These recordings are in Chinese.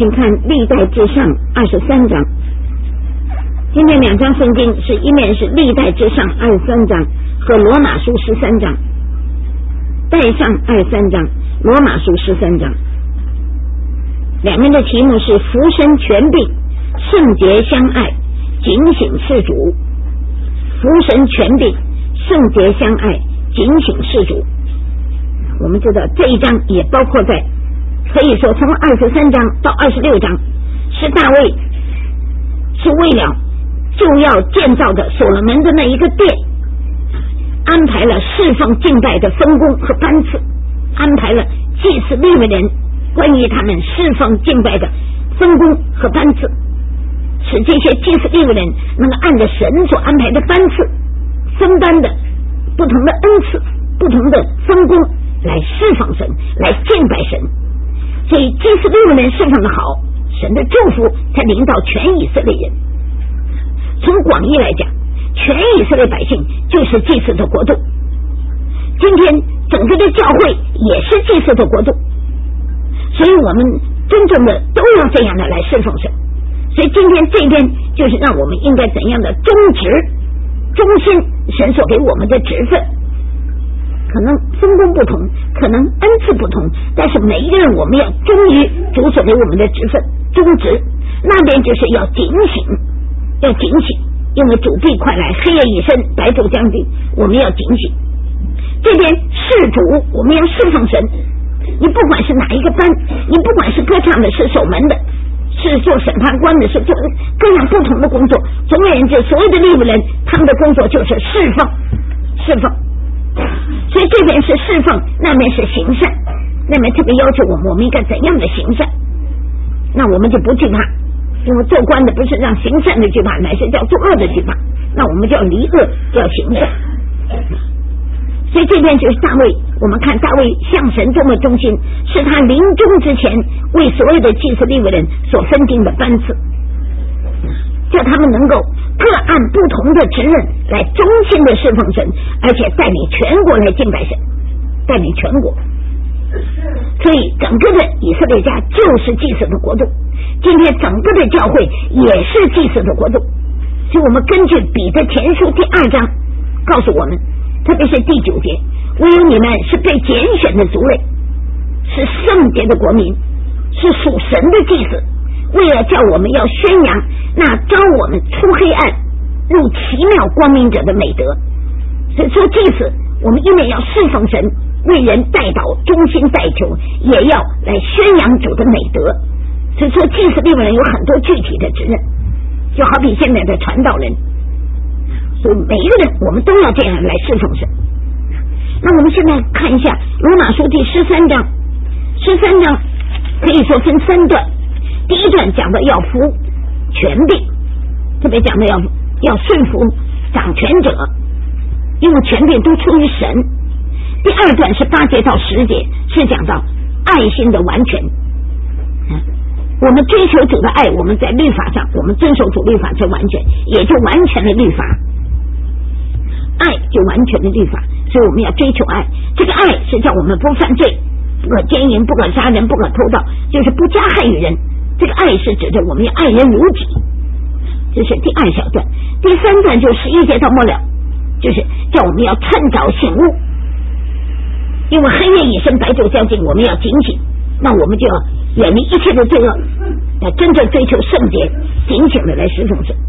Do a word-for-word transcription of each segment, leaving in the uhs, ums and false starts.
请看历代志上二十三章。今天两章圣经是一面是历代志上二十三章和罗马书十三章，代上二十三章，罗马书十三章。两面的题目是福身全备，圣洁相爱，警醒事主。福神全备，圣洁相爱，警醒事主。我们知道这一章也包括在，可以说从二十三章到二十六章是大卫是为了就要建造的所罗门的那一个殿，安排了侍奉敬拜的分工和班次，安排了祭司利未人关于他们侍奉敬拜的分工和班次，使这些祭司利未人能够按照神所安排的班次分担的不同的恩赐，不同的分工来侍奉神，来敬拜神。所以祭司利未人侍奉的好，神的祝福才临到全以色列人。从广义来讲，全以色列百姓就是祭司的国度，今天整个的教会也是祭司的国度，所以我们真正的都要这样的来侍奉神。所以今天这边就是让我们应该怎样的忠直忠心神所给我们的职分，可能分工不同，可能恩赐不同，但是每一个人我们要忠于主所给我们的职分，忠直。那边就是要警醒，要警醒，因为主必快来，黑夜已深，白昼将近，我们要警醒。这边事主我们要侍奉神，你不管是哪一个班，你不管是歌唱的，是守门的，是做审判官的，是做各样不同的工作，总而言之所有的利未人他们的工作就是侍奉侍奉。所以这边是侍奉，那边是行善，那边特别要求我们我们应该怎样的行善，那我们就不惧怕，因为做官的不是让行善的惧怕，乃是叫做恶的惧怕，那我们就要离恶，要行善。所以这边就是大卫，我们看大卫向神这么忠心，是他临终之前为所有的祭司利未人所分定的班次，叫他们能够各按不同的职任来忠心的侍奉神，而且带领全国来敬拜神，带领全国。所以整个的以色列家就是祭司的国度，今天整个的教会也是祭司的国度。所以我们根据彼得前书第二章告诉我们，特别是第九节，唯有你们是被拣选的族类，是圣洁的国民，是属神的祭司，为了叫我们要宣扬那招我们出黑暗入奇妙光明者的美德。所以说祭司我们一面要侍奉神，为人代祷，忠心代求，也要来宣扬主的美德。所以说祭司利未人有很多具体的职任，就好比现在的传道人，所以每一个人我们都要这样来侍奉神。那我们现在看一下罗马书第十三章，十三章可以说分三段，第一段讲的要服权柄，特别讲的要要顺服掌权者，因为权柄都出于神。第二段是八节到十节，是讲到爱心的完全。我们追求主的爱，我们在律法上我们遵守主律法就完全，也就完全的律法，爱就完全的律法。所以我们要追求爱，这个爱是叫我们不犯罪，不可奸淫，不可杀人，不可偷盗，就是不加害于人。这个爱是指着我们要爱人如己，这是第二小段。第三段就十一节到末了，就是叫我们要趁早醒悟，因为黑夜已深，白昼将近，我们要警醒。那我们就要远离一切的罪恶，要真正追求圣洁，警醒的来侍奉神。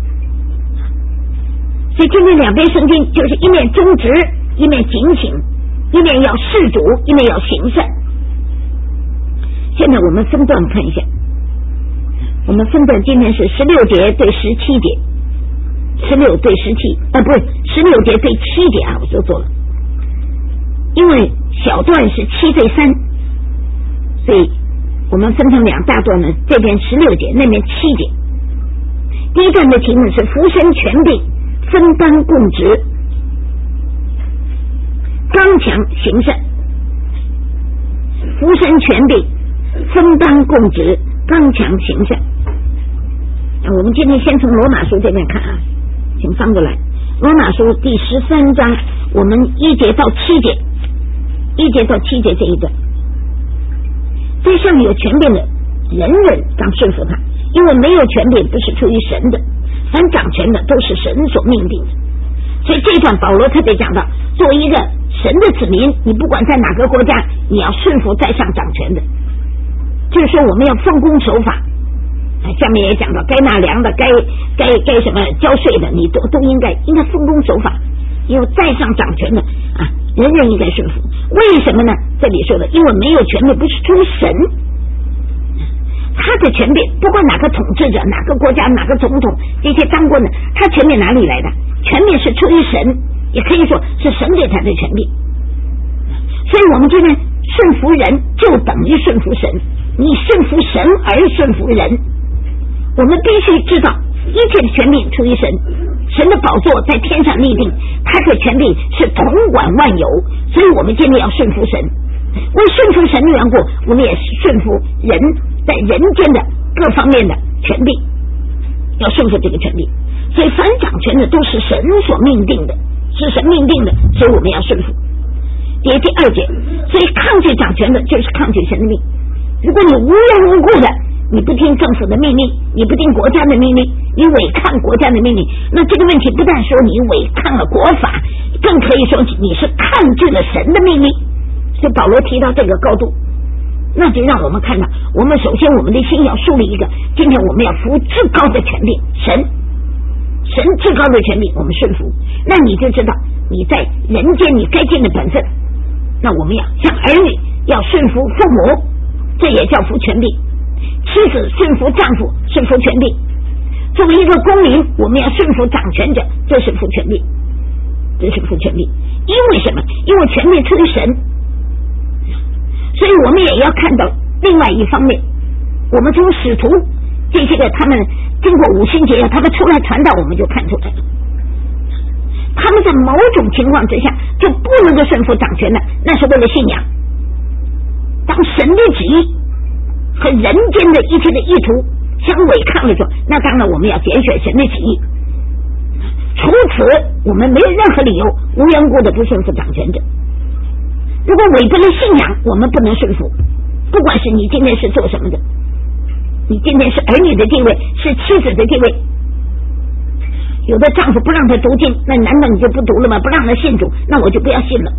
所以今天两边圣经就是一面忠直，一面警醒，一面要事主，一面要行善。现在我们分段看一下，我们分段今天是十六节对十七节，十六对十七，啊，不是十六节对七节啊，我说错了，因为小段是七对三，所以我们分成两大段呢，这边十六节，那边七节。第一段的题目是福身全备，分担共职，刚强行善。福身全备，分担共职，刚强行善。我们今天先从罗马书这边看啊，请翻过来，罗马书第十三章，我们一节到七节，一节到七节这一段，在上面有权柄的人人当顺服他，因为没有权柄不是出于神的，凡掌权的都是神所命定的。所以这一段保罗特别讲到，作为一个神的子民，你不管在哪个国家，你要顺服在上掌权的，就是说我们要奉公守法。下面也讲到，该纳粮的，该该该什么交税的，你都都应该应该奉公守法，因为在上掌权的啊，人人应该顺服。为什么呢？这里说的，因为没有权柄不是出于神，他的权柄不管哪个统治者，哪个国家，哪个总统，这些当官的，他权柄哪里来的？权柄是出于神，也可以说是神给他的权柄。所以我们这边顺服人就等于顺服神，你顺服神而顺服人。我们必须知道一切的权柄出于神，神的宝座在天上立定，他的权柄是统管万有，所以我们今天要顺服神。为顺服神的缘故，我们也顺服人在人间的各方面的权柄，要顺服这个权柄。所以凡掌权的都是神所命定的，是神命定的，所以我们要顺服。第第二节，所以抗拒掌权的就是抗拒神的命。如果你无缘无故的你不听政府的命令，你不听国家的命令，你违抗国家的命令，那这个问题不但说你违抗了国法，更可以说你是抗拒了神的命令。所以保罗提到这个高度，那就让我们看到，我们首先我们的心要树立一个，今天我们要服至高的权柄，神神至高的权柄我们顺服，那你就知道你在人间你该尽的本分。那我们要像儿女要顺服父母，这也叫服权柄。妻子顺服丈夫，顺服权柄。作为一个公民，我们要顺服掌权者，这是服权柄，这是服权柄。因为什么？因为权柄出于神，所以我们也要看到另外一方面，我们从使徒这些个他们经过五旬节他们出来传道，我们就看出来了，他们在某种情况之下就不能够顺服掌权的，那是为了信仰。当神的旨意和人间的一切的意图相违抗的时候，那当然我们要拣选神的旨意。除此我们没有任何理由无缘故的不顺服掌权者。如果违背了信仰，我们不能顺服。不管是你今天是做什么的，你今天是儿女的地位，是妻子的地位，有的丈夫不让他读经，那难道你就不读了吗？不让他信主，那我就不要信了。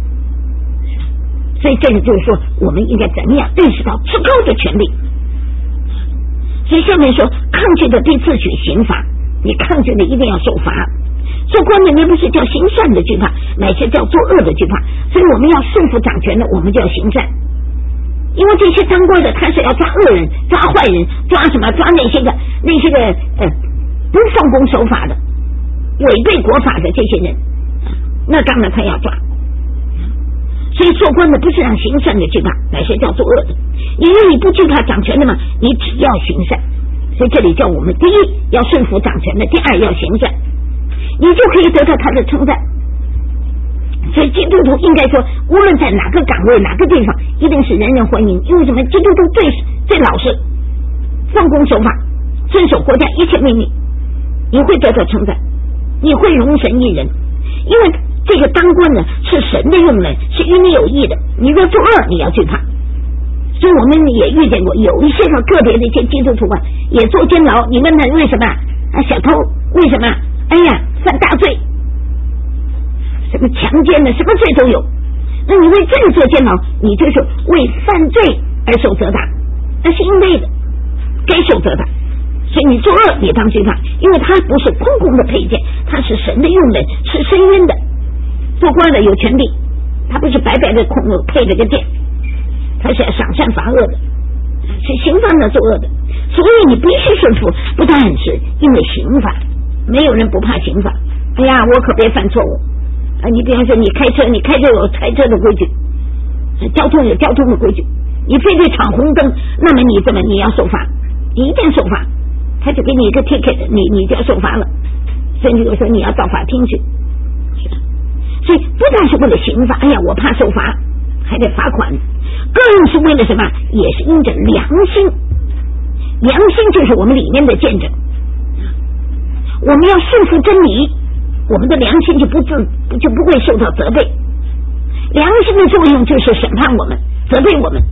所以这个就是说，我们应该怎么样认识到至高的权利。所以下面说，抗拒的必自取刑罚，你抗拒的一定要受罚。做官的，你不是叫行善的惧怕，乃是叫作恶的惧怕。所以我们要顺服掌权的，我们就要行善。因为这些当官的，他是要抓恶人、抓坏人、抓什么？抓那些个那些个呃不奉公守法的、违背国法的这些人，那当然他要抓。所以做官的不是让行善的惧怕，乃是叫作恶的。因为你不惧怕掌权的嘛，你只要行善。所以这里叫我们第一要顺服掌权的，第二要行善，你就可以得到他的称赞。所以基督徒应该说，无论在哪个岗位哪个地方，一定是人人欢迎。因为什么？基督徒最最老实，奉公守法，遵守国家一切命令，你会得到称赞，你会容神一人。因为这个当官的是神的用人，是与你有益的。你若作恶，你要惧怕。所以我们也遇见过有一些个个别的一些基督徒啊，也坐监牢。你问他为什么啊？小偷为什么？哎呀，犯大罪，什么强奸的，什么罪都有。那你为这个坐监牢，你就是为犯罪而受责打，那是应该的，该受责打。所以你作恶也当惧怕，因为他不是空空的配件，他是神的用人，是深渊的。做官的有权利，他不是白白的空配了个殿，他是要赏善罚恶的，是刑罚的作恶的。所以你必须顺服，不但是因为刑罚，没有人不怕刑罚。哎呀，我可别犯错误啊！你比方说你开车，你开车有开车的规矩，交通有交通的规矩，你非得闯红灯，那么你怎么你要受罚，你一定受罚，他就给你一个 ticket， 你你就要受罚了。甚至有时候你要到法庭去。所以不但是为了刑罚，哎呀我怕受罚，还得罚款，更是为了什么？也是因着良心。良心就是我们里面的见证，我们要顺服真理，我们的良心就不自就不会受到责备。良心的作用就是审判我们，责备我们。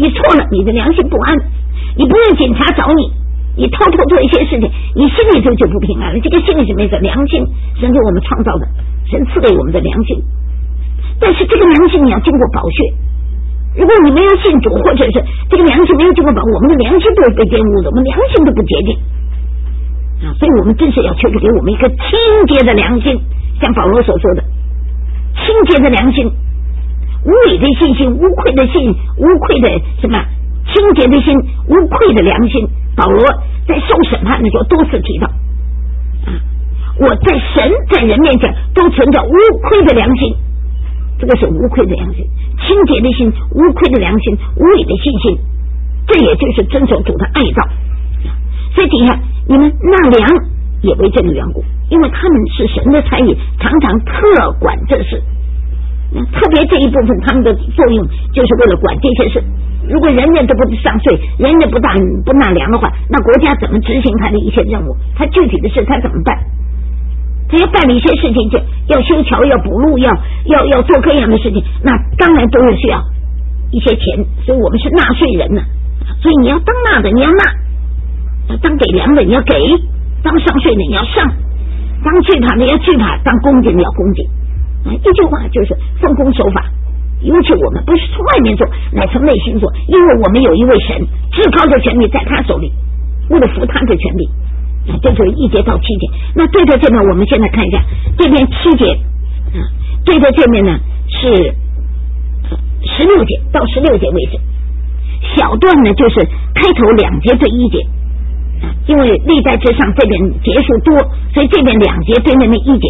你错了，你的良心不安，你不用警察找你，你偷偷做一些事情，你心里头就不平安了。这个心里是没有良心，神是我们创造的，神赐给我们的良心，但是这个良心你要经过保血。如果你没有信主，或者是这个良心没有经过保，我们的良心都是被玷污的，我们良心都不洁净啊！所以我们真是要求主给我们一个清洁的良心，像保罗所说的，清洁的良心，无伪的信心，无愧的信，无愧的什么？清洁的心，无愧的良心。保罗在受审判的时候多次提到啊，我在神在人面前都存着无愧的良心。这个是无愧的良心，清洁的心，无愧的良心，无伪的信心，这也就是遵守主的爱造。所以底下你们纳粮也为这个缘故，因为他们是神的差役，常常特管这事。特别这一部分他们的作用就是为了管这些事。如果人人都不上税，人人不纳不纳粮的话，那国家怎么执行他的一些任务？他具体的事他怎么办？他要办理一些事情，就要修桥，要补路，要要要做各样的事情，那当然都是需要一些钱。所以我们是纳税人呢，所以你要当纳的你要纳，当给粮的你要给，当上税的你要上，当惧怕的要惧怕，当恭敬的要恭敬。一句话就是奉公守法。尤其我们不是从外面做，乃从内心做，因为我们有一位神，至高的权力在他手里，为了服他的权力。这就是一节到七节。那对着这边我们现在看一下，这边七节啊，对着这边呢是十六节到十六节为止。小段呢就是开头两节对一节啊，因为历代之上这边节数多，所以这边两节对那边一节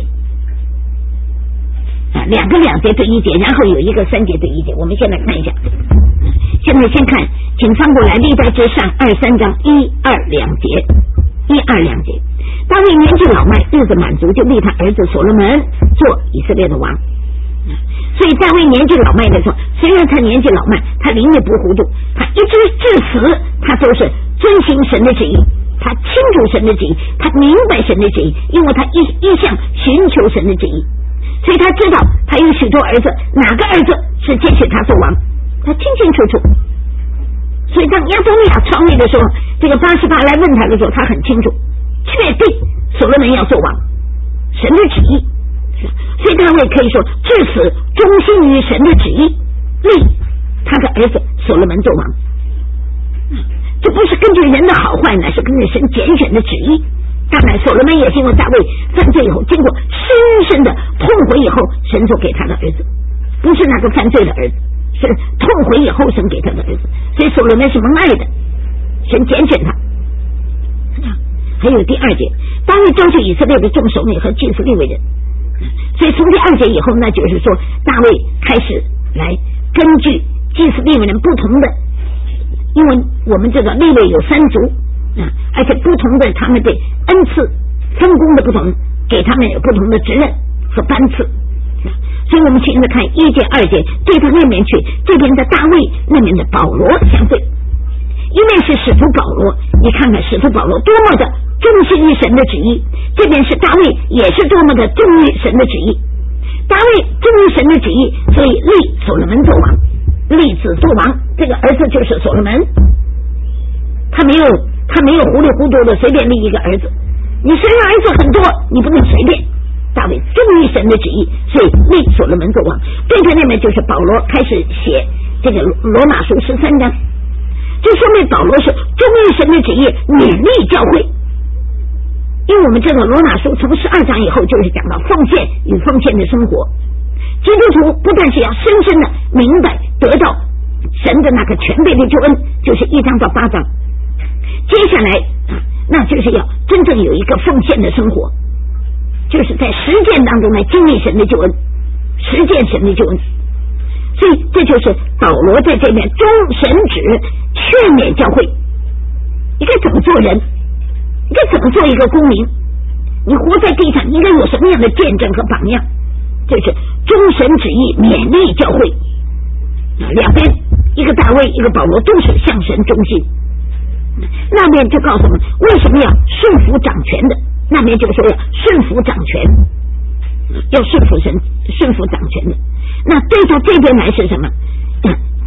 啊，两个两节对一节，然后有一个三节对一节。我们现在看一下，现在先看，请翻过来历代之上二三章一二两节。一二两节，大卫年纪老迈，日子满足，就立他儿子所罗门做以色列的王。所以大卫年纪老迈的时候，虽然他年纪老迈，他灵也不糊涂，他一直至死他都是遵行神的旨意，他清楚神的旨意，他明白神的旨意，因为他一一向寻求神的旨意，所以他知道他有许多儿子，哪个儿子是接续他做王，他清清楚楚。所以当亚多利亚篡位的时候，这个八十八来问他的时候，他很清楚，确定所罗门要做王，神的旨意。所以大卫可以说至死忠心于神的旨意，立他的儿子所罗门做王。这不是根据人的好坏，乃是根据神拣选的旨意。当然所罗门也是因为大卫犯罪以后，经过深深的痛悔以后，神所给他的儿子，不是那个犯罪的儿子，是痛悔以后神给他的儿子。所以所罗门是蒙爱的，神拣选他。还有第二节，大卫招聚以色列的众首领和祭司利未人。所以从第二节以后，那就是说大卫开始来根据祭司利未人不同的，因为我们这个利未有三族啊，而且不同的他们的恩赐分工的不同，给他们有不同的职任和班次。所以我们现在看一节二节，对到那边去，这边的大卫，那边的保罗相对。一面是使徒保罗，你看看使徒保罗多么的忠心于神的旨意，这边是大卫也是多么的忠于神的旨意。大卫忠于神的旨意，所以立所罗门做王，立子做王，这个儿子就是所罗门。他没有他没有糊里糊涂的随便立一个儿子，你虽然儿子很多，你不能随便。大卫忠于神的旨意，所以立所罗门做王。对着那边就是保罗开始写这个罗马书十三章，就说明保罗是忠于神的旨意，勉励教会。因为我们这个罗马书从十二章以后就是讲到奉献与奉献的生活，基督徒不但是要深深的明白得到神的那个全备的救恩，就是一章到八章，接下来啊，那就是要真正有一个奉献的生活，就是在实践当中来经历神的救恩，实践神的救恩。所以这就是保罗在这边忠神旨劝勉教会，你该怎么做人，你该怎么做一个公民，你活在地上应该有什么样的见证和榜样，这是忠神旨意勉励教会。两边一个大卫一个保罗都是向神忠心，那边就告诉我们为什么要顺服掌权的，那边就说要顺服掌权，要顺服神顺服掌权的。那对到这边来是什么？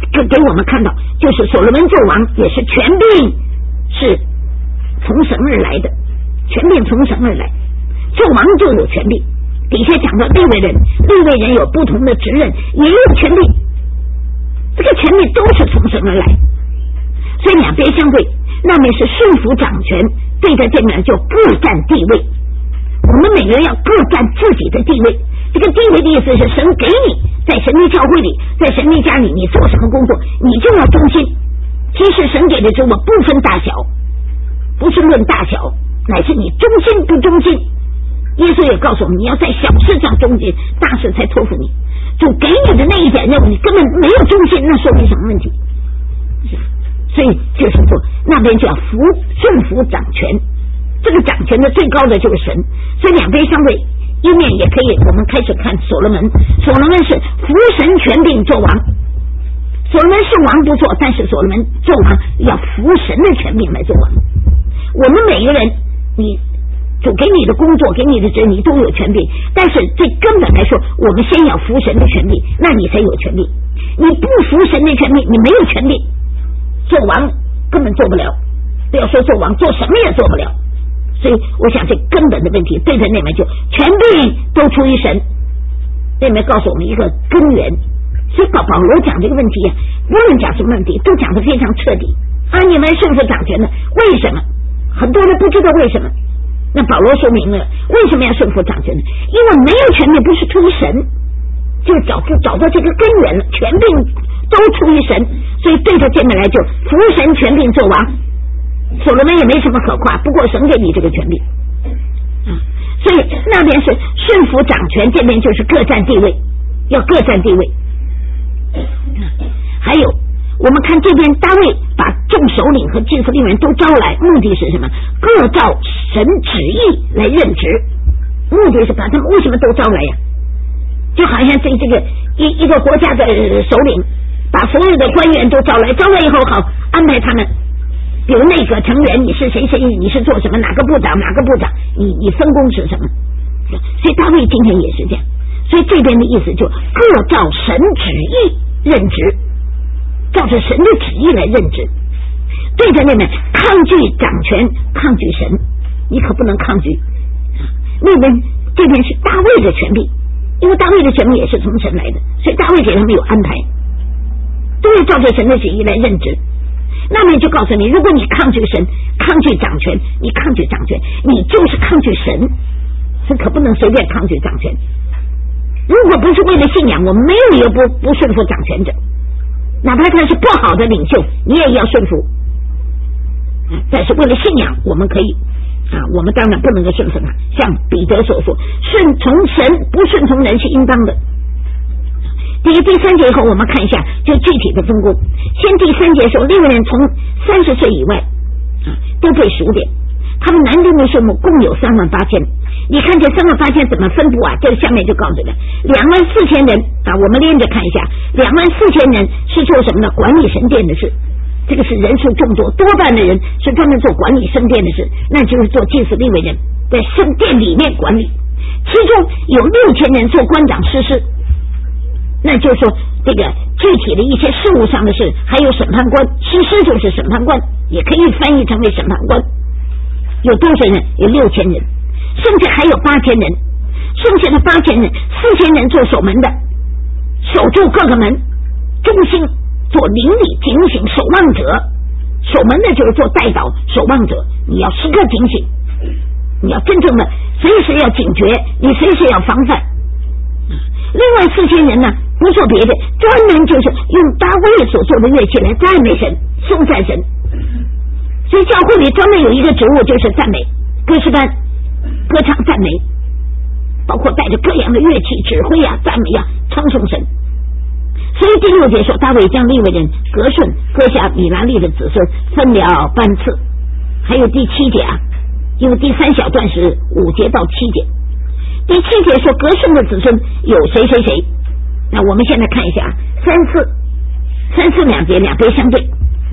给给我们看到，就是所罗门做王也是权柄是从神而来的，权柄从神而来，做王就有权柄。底下讲到利未人，利未人有不同的职任，也有权柄，这个权柄都是从神而来，所以两边相对，那边是顺服掌权，对着这面就各占地位。我们每个人要各占自己的地位，这个地位的意思是神给你在神的教会里，在神的家里，你做什么工作你就要忠心。其实神给的职务不分大小，不是论大小，乃是你忠心不忠心。耶稣也告诉我们，你要在小事上忠心，大事才托付你。主给你的那一点任务你根本没有忠心，那说明什么问题？所以就是说那边就要服顺服掌权，这个掌权的最高的就是神，所以两边相对，一面也可以我们开始看所罗门，所罗门是服神权柄做王，所罗门是王不错，但是所罗门做王要服神的权柄来做王。我们每个人，你主给你的工作，给你的职，你都有权柄，但是最根本来说，我们先要服神的权柄，那你才有权柄。你不服神的权柄，你没有权柄，做王根本做不了，不要说做王，做什么也做不了。所以我想这根本的问题，对着那边就权柄都出于神，那边告诉我们一个根源。所以保保罗讲这个问题呀、啊，无论讲什么问题，都讲得非常彻底啊！你们顺服掌权的，为什么？很多人不知道为什么。那保罗说明了为什么要顺服掌权呢？因为没有权柄不是出于神，就找找到这个根源了，权柄都出于神，所以对着这边来就服神权柄做王。所罗门也没什么可夸，不过神给你这个权柄、啊、所以那边是顺服掌权，这边就是各占地位，要各占地位、啊、还有我们看这边大卫把众首领和祭司利未人都招来，目的是什么？各照神旨意来任职，目的是把他们为什么都招来呀？就好像这这个一一个国家的首领把所有的官员都招来，招来以后好安排他们，比如内阁成员，你是谁谁，你是做什么，哪个部长哪个部长，你你分工是什么？所以大卫今天也是这样，所以这边的意思就各照神旨意任职，照着神的旨意来任职。对着那边抗拒掌权，抗拒神，你可不能抗拒。那边这边是大卫的权柄，因为大卫的权柄也是从神来的，所以大卫给他们有安排，都要照着神的旨意来任职。那边就告诉你，如果你抗拒神，抗拒掌权，你抗拒掌权，你就是抗拒神，所以可不能随便抗拒掌权。如果不是为了信仰，我们没有理由不不顺服掌权者，哪怕他是不好的领袖，你也要顺服。但是为了信仰，我们可以啊，我们当然不能够顺服他。像彼得所说，顺从神不顺从人是应当的。第一、第三节以后，我们看一下就具体的分工。先第三节说，利未人从三十岁以外啊都被数点，他们男丁的数目共有三万八千。你看这三万八千怎么分布啊？这下面就告诉了两万四千人啊，我们连着看一下，两万四千人是做什么呢？管理神殿的事。这个是人数众多，多半的人是专门做管理圣殿的事，那就是做祭司利未人在圣殿里面管理。其中有六千人做官长师师，那就是说这个具体的一些事务上的事，还有审判官，师师就是审判官，也可以翻译成为审判官。有多少人？有六千人，剩下还有八千人，剩下的八千人，四千人做守门的，守住各个门，忠心做邻里警醒守望者。守门的就是做代祷守望者，你要时刻警醒，你要真正的随时要警觉，你随时要防范。另外四千人呢，不做别的，专门就是用大卫所做的乐器来赞美神，颂赞神。所以教会里专门有一个职务，就是赞美歌诗班，歌唱赞美，包括带着各样的乐器指挥啊赞美啊称颂神。所以第六节说，大卫将利未人革顺割下米拉利的子孙分了班次。还有第七节啊，因为第三小段是五节到七节，第七节说革顺的子孙有谁谁谁。那我们现在看一下啊，三次三次两节两边相对。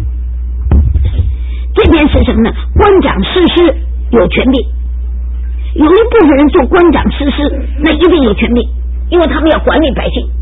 这边是什么呢？官长师师有权柄，有一部分人做官长师师，那一定有权柄，因为他们要管理百姓，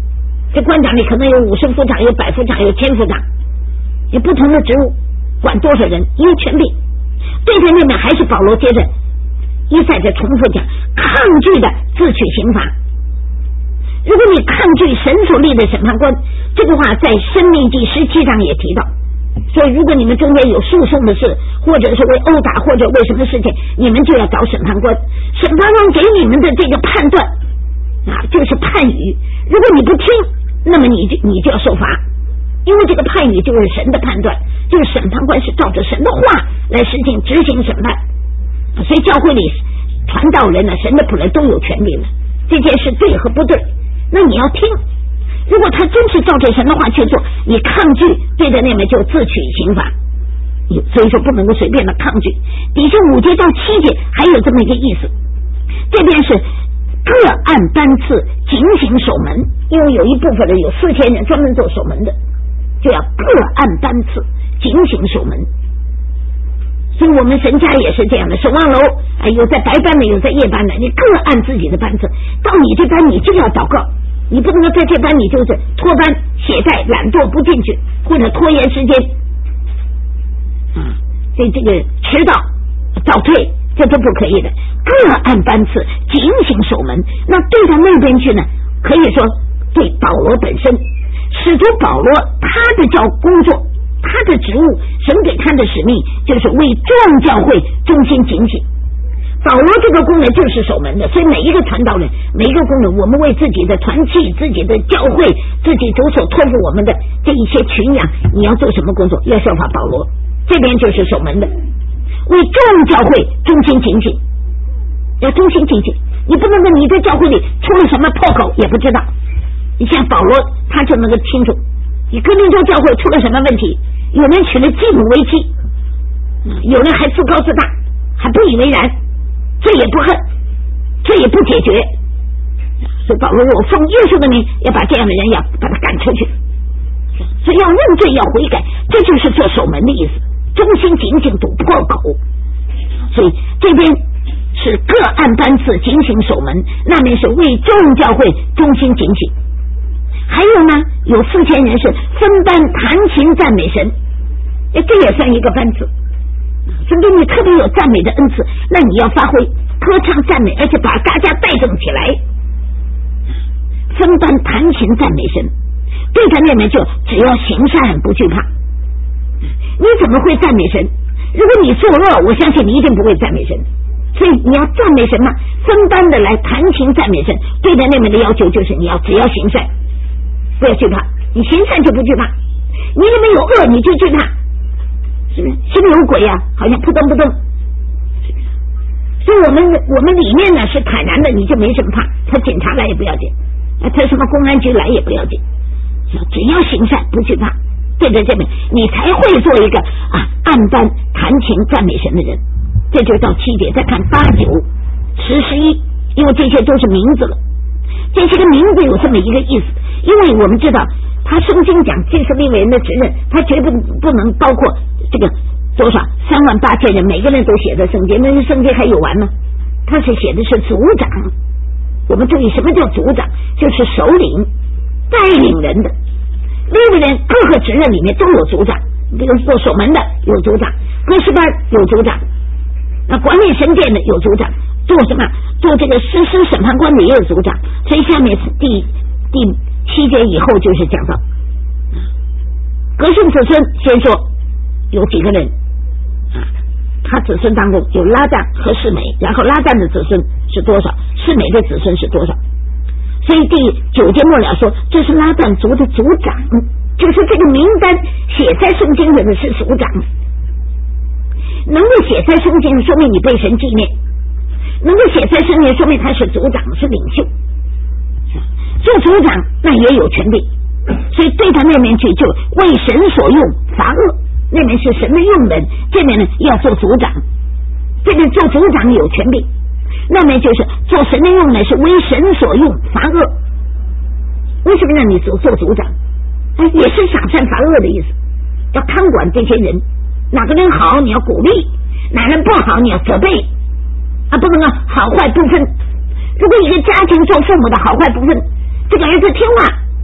这官长里可能有五十副长，有百副长，有千副长，有不同的职务，管多少人，有权柄。对他那边还是保罗接着一再的重复讲，抗拒的自取刑罚。如果你抗拒神所立的审判官，这个话在申命记十七章也提到，所以如果你们中间有诉讼的事，或者是为殴打，或者为什么事情，你们就要找审判官。审判官给你们的这个判断啊，就是判语，如果你不听，那么你就你就要受罚，因为这个判语就是神的判断，就是审判官是照着神的话来实行执行审判。所以教会里传道人呢，神的仆人都有权利了，这件事对和不对，那你要听。如果他真是照着神的话去做，你抗拒，对着那边就自取刑罚。所以说不能够随便的抗拒。底下五节到七节还有这么一个意思，这边是各按班次警醒守门，因为有一部分人有四千人专门做守门的，就要各按班次警醒守门。所以我们神家也是这样的，守望楼哎，有在白班的，有在夜班的，你各按自己的班次，到你这班你就要祷告，你不能够在这班你就是脱班懈怠懒惰不进去，或者拖延时间啊，所以这个迟到早退这都不可以的，各按班次警醒守门。那对到那边去呢，可以说对保罗本身，使徒保罗他的叫工作，他的职务，神给他的使命就是为众教会忠心警醒。保罗这个功能就是守门的，所以每一个传道人，每一个功能，我们为自己的团契、自己的教会、自己主所托付我们的这一些群羊，你要做什么工作？要效法保罗，这边就是守门的，为众教会忠心警醒，要忠心警醒。你不能够你在教会里出了什么破口也不知道，你像保罗他就能够清楚，你哥林多教会出了什么问题，有人娶了继母为妻，有人还自高自大，还不以为然，这也不恨，这也不解决。所以保罗说，我奉耶稣的名要把这样的人要把他赶出去，所以要认罪，要悔改，这就是做守门的意思，忠心警醒堵破口。所以这边是各按班次警醒守门，那边是为众教会忠心警醒。还有呢，有四千人是分班弹琴赞美神，这也算一个班次。所以你特别有赞美的恩赐，那你要发挥歌唱赞美，而且把大家带动起来。分班弹琴赞美神，对他那边就只要行善不惧怕。你怎么会赞美神？如果你作恶，我相信你一定不会赞美神。所以你要赞美神嘛，分班的来弹琴赞美神，对他那边的要求就是你要只要行善，不要惧怕。你行善就不惧怕，你里面有恶你就惧怕，是不是？心里有鬼呀、啊，好像扑腾扑腾。所以我们我们里面呢是坦然的，你就没什么怕。他警察来也不要紧，他什么公安局来也不要紧，只要行善不惧怕。对着这边，你才会做一个啊按班弹琴赞美神的人。这就到七节，再看八九十十一，因为这些都是名字了。这些个名字有这么一个意思，因为我们知道他圣经讲这是利未人的职任，他绝不不能包括这个多少三万八千人，每个人都写在圣经，那圣经还有完吗？他是写的是族长。我们注意什么叫族长，就是首领带领人的。利未人各个职任里面都有族长，比如做守门的有族长，歌诗班有族长，那管理神殿的有族长，做什么做这个实施审判官的也有族长。所以下面是第第七节以后就是讲到革顺子孙，先说有几个人啊，他子孙当中有拉赞和示每，然后拉赞的子孙是多少，示每的子孙是多少。所以第九节末了说，这是拉赞族的族长，就是这个名单写在圣经里的是族长，能够写在圣经说明你被神纪念，能够写在圣经说明他是族长是领袖。做族长那也有权柄，所以对他那边去就为神所用罚恶，那边是神的用人，这边呢要做族长，这边做族长有权柄，那边就是做神的用人是为神所用罚恶。为什么让你做做族长？哎，也是赏善罚恶的意思，要看管这些人，哪个人好你要鼓励，哪人不好你要责备啊，不能啊好坏不分。如果一个家庭做父母的好坏不分，这个儿子听话，哎，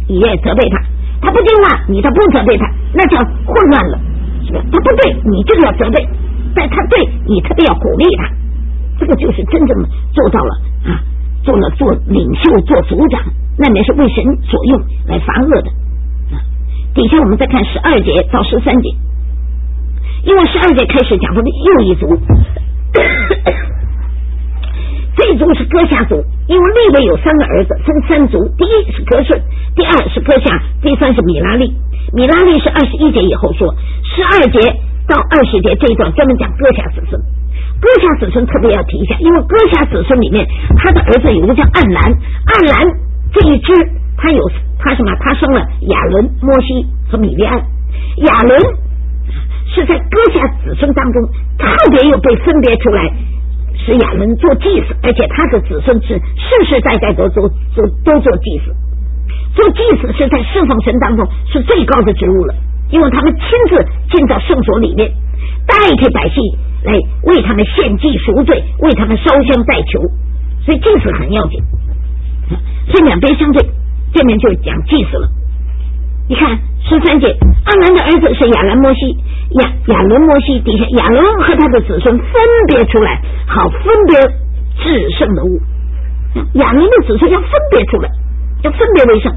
你也责备他，他不听话，你他不责备他，那叫混乱了，是吧？他不对，你这个要责备，但他对，你特别要鼓励他，这个就是真正的做到了啊，做了做领袖，做组长，那也是为神所用来罚恶的。啊、底下我们再看十二节到十三节，因为十二节开始讲他的又一族。这一族是歌夏族，因为利未有三个儿子，分三族，第一是歌顺，第二是歌夏，第三是米拉利。米拉利是二十一节以后说，十二节到二十节这一段专门讲歌夏子孙。歌夏子孙特别要提一下，因为歌夏子孙里面他的儿子有一个叫暗兰，暗兰这一支他有他什么？他生了亚伦、摩西和米利暗。亚伦是在歌夏子孙当中特别又被分别出来，使亚伦做祭司，而且他的子孙是世世代代都做做都做祭司。做祭司是在侍奉神当中是最高的职务了，因为他们亲自进到圣所里面，代替百姓来为他们献祭赎罪，为他们烧香代求，所以祭司很要紧。所以两边相对，这面就讲祭司了。你看十三节，阿兰的儿子是亚兰摩西，亚亚伦摩西底下亚伦和他的子孙分别出来，好分别至圣的物。亚伦的子孙要分别出来，要分别为圣。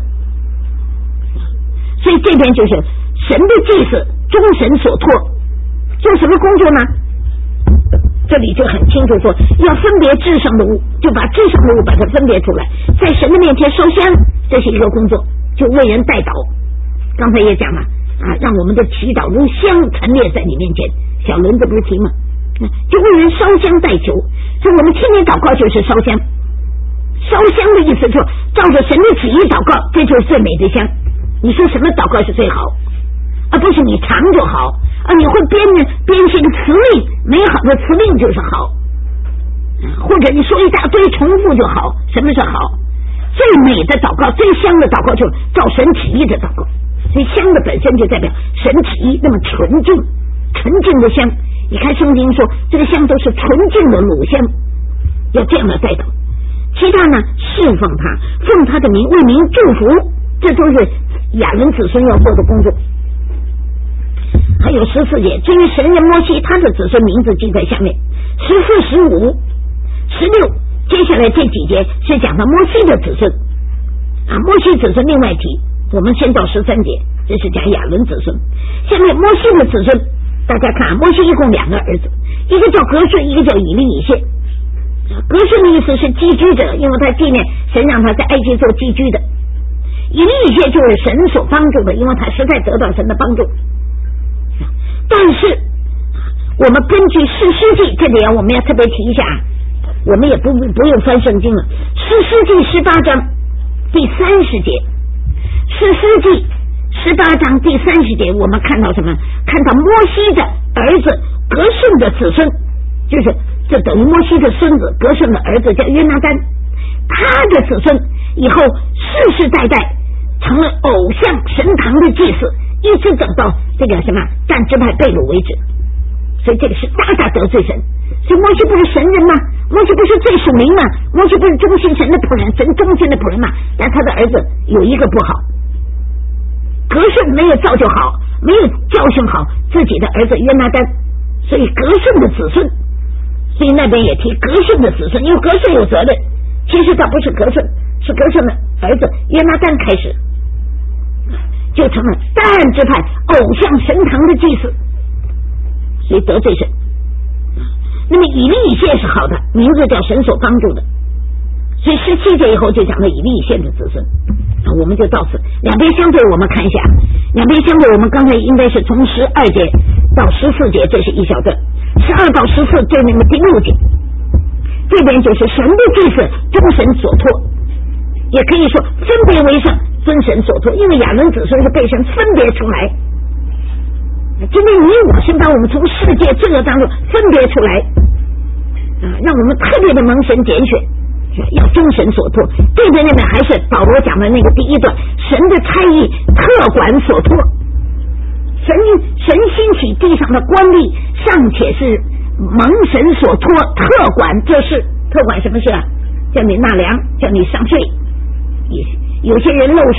所以这边就是神的祭司，忠神所托，做什么工作呢？这里就很清楚说，要分别至圣的物，就把至圣的物把它分别出来，在神的面前烧香，这是一个工作，就为人代祷。刚才也讲了啊，让我们的祈祷如香陈列在你面前，小轮子不是提吗？就为人烧香代求，所以我们天天祷告就是烧香。烧香的意思就是照着神的旨意祷告，这就是最美的香。你说什么祷告是最好，而不是你长就好啊？你会编编写个词令，美好的词令就是好，或者你说一大堆重复就好。什么是好？最美的祷告，最香的祷告就是照神旨意的祷告。所以香的本身就代表神旨意，那么纯净纯净的香。你看圣经说这个香都是纯净的乳香，要这样的代祷。其他呢，侍奉他，奉他的名为民祝福，这都是亚伦子孙要做的工作。还有十四节，至于神人摩西，他的子孙名字记在下面。十四、十五、十六，接下来这几节是讲到摩西的子孙啊，摩西子孙另外提。我们先到十三节，这是讲亚伦子孙。下面摩西的子孙，大家看，摩西一共两个儿子，一个叫革顺，一个叫以利以谢。革顺的意思是寄居者，因为他纪念神让他在埃及做寄居的。以利以谢就是神所帮助的，因为他实在得到神的帮助。但是我们根据士师记，这里我们要特别提一下，我们也不不用翻圣经了。士师记十八章第三十节，士师记十八章第三十节，我们看到什么？看到摩西的儿子革顺的子孙，就是这等于摩西的孙子革顺的儿子叫约拿单，他的子孙以后世世代代成了偶像神堂的祭司，一直等到这个什么但支派被掳为止。所以这个是大大得罪神。所以摩西不是神人吗？摩西不是最属灵吗？摩西不是忠心神的仆人，神忠心的仆人吗？但他的儿子有一个不好，革顺没有造就好，没有教训好自己的儿子约拿单，所以革顺的子孙，所以那边也提革顺的子孙，因为革顺有责任。其实他不是革顺，是革顺的儿子约拿单开始就成了但支派偶像神堂的祭司，所以得罪神。那么以利以谢是好的，名字叫神所帮助的，所以十七节以后就讲了以利以谢的子孙。我们就到此，两边相对我们看一下，两边相对我们刚才应该是从十二节到十四节，这是一小段，十二到十四对那个第六节，这边就是神的祭司忠神所托，也可以说分别为圣，尊神所托，因为亚伦子孙是被神分别出来。今天你我是把我们从世界罪恶当中分别出来啊，让我们特别的蒙神拣选，要忠神所托。这边那边还是保罗讲的那个第一段，神的差役特管所托，神神兴起地上的官吏尚且是蒙神所托，特管这事。特管什么事啊？叫你纳粮，叫你上税，有些人漏税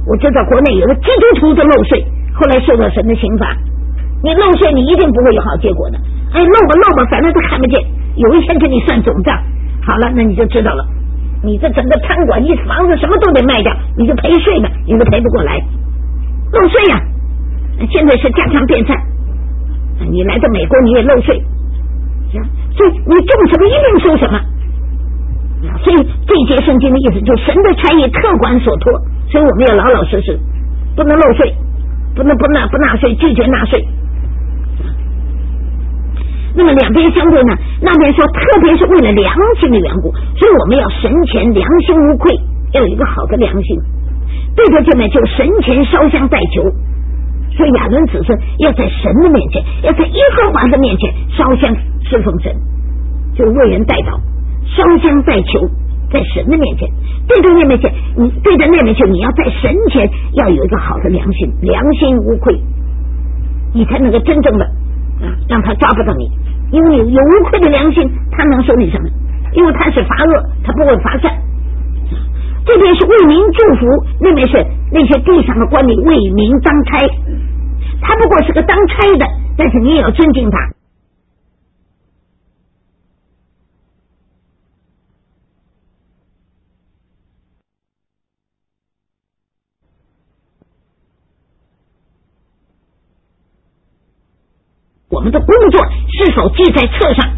我知道国内有个基督徒的漏税，后来受到神的刑罚。你漏税你一定不会有好结果的，哎，漏吧漏吧，反正都看不见，有一天给你算总账，好了，那你就知道了，你这整个餐馆一房子什么都得卖掉，你就赔税呢，你都赔不过来。漏税呀、啊，现在是家常便饭，你来到美国你也漏税，所以你种什么一定收什么。所以这一节圣经的意思就是神的差役特管所托，所以我们要老老实实，不能漏税，不能不纳不纳税，拒绝纳税。那么两边相对呢，那边说特别是为了良心的缘故，所以我们要神前良心无愧，要有一个好的良心。对着这面就神前烧香代求，所以亚伦子孙要在神的面前，要在耶和华的面前烧香侍奉神，就为人代祷，烧香代求，在神的面前，对着那面前，你对着那面前，你要在神前要有一个好的良心，良心无愧，你才能够真正的啊让他抓不到你。因为有有无愧的良心，他能说你什么？因为他是罚恶，他不会罚善。这边是为民祝福，那边是那些地上的官吏为民当差，他不过是个当差的，但是你也要尊敬他。我们的工作是否记在册上？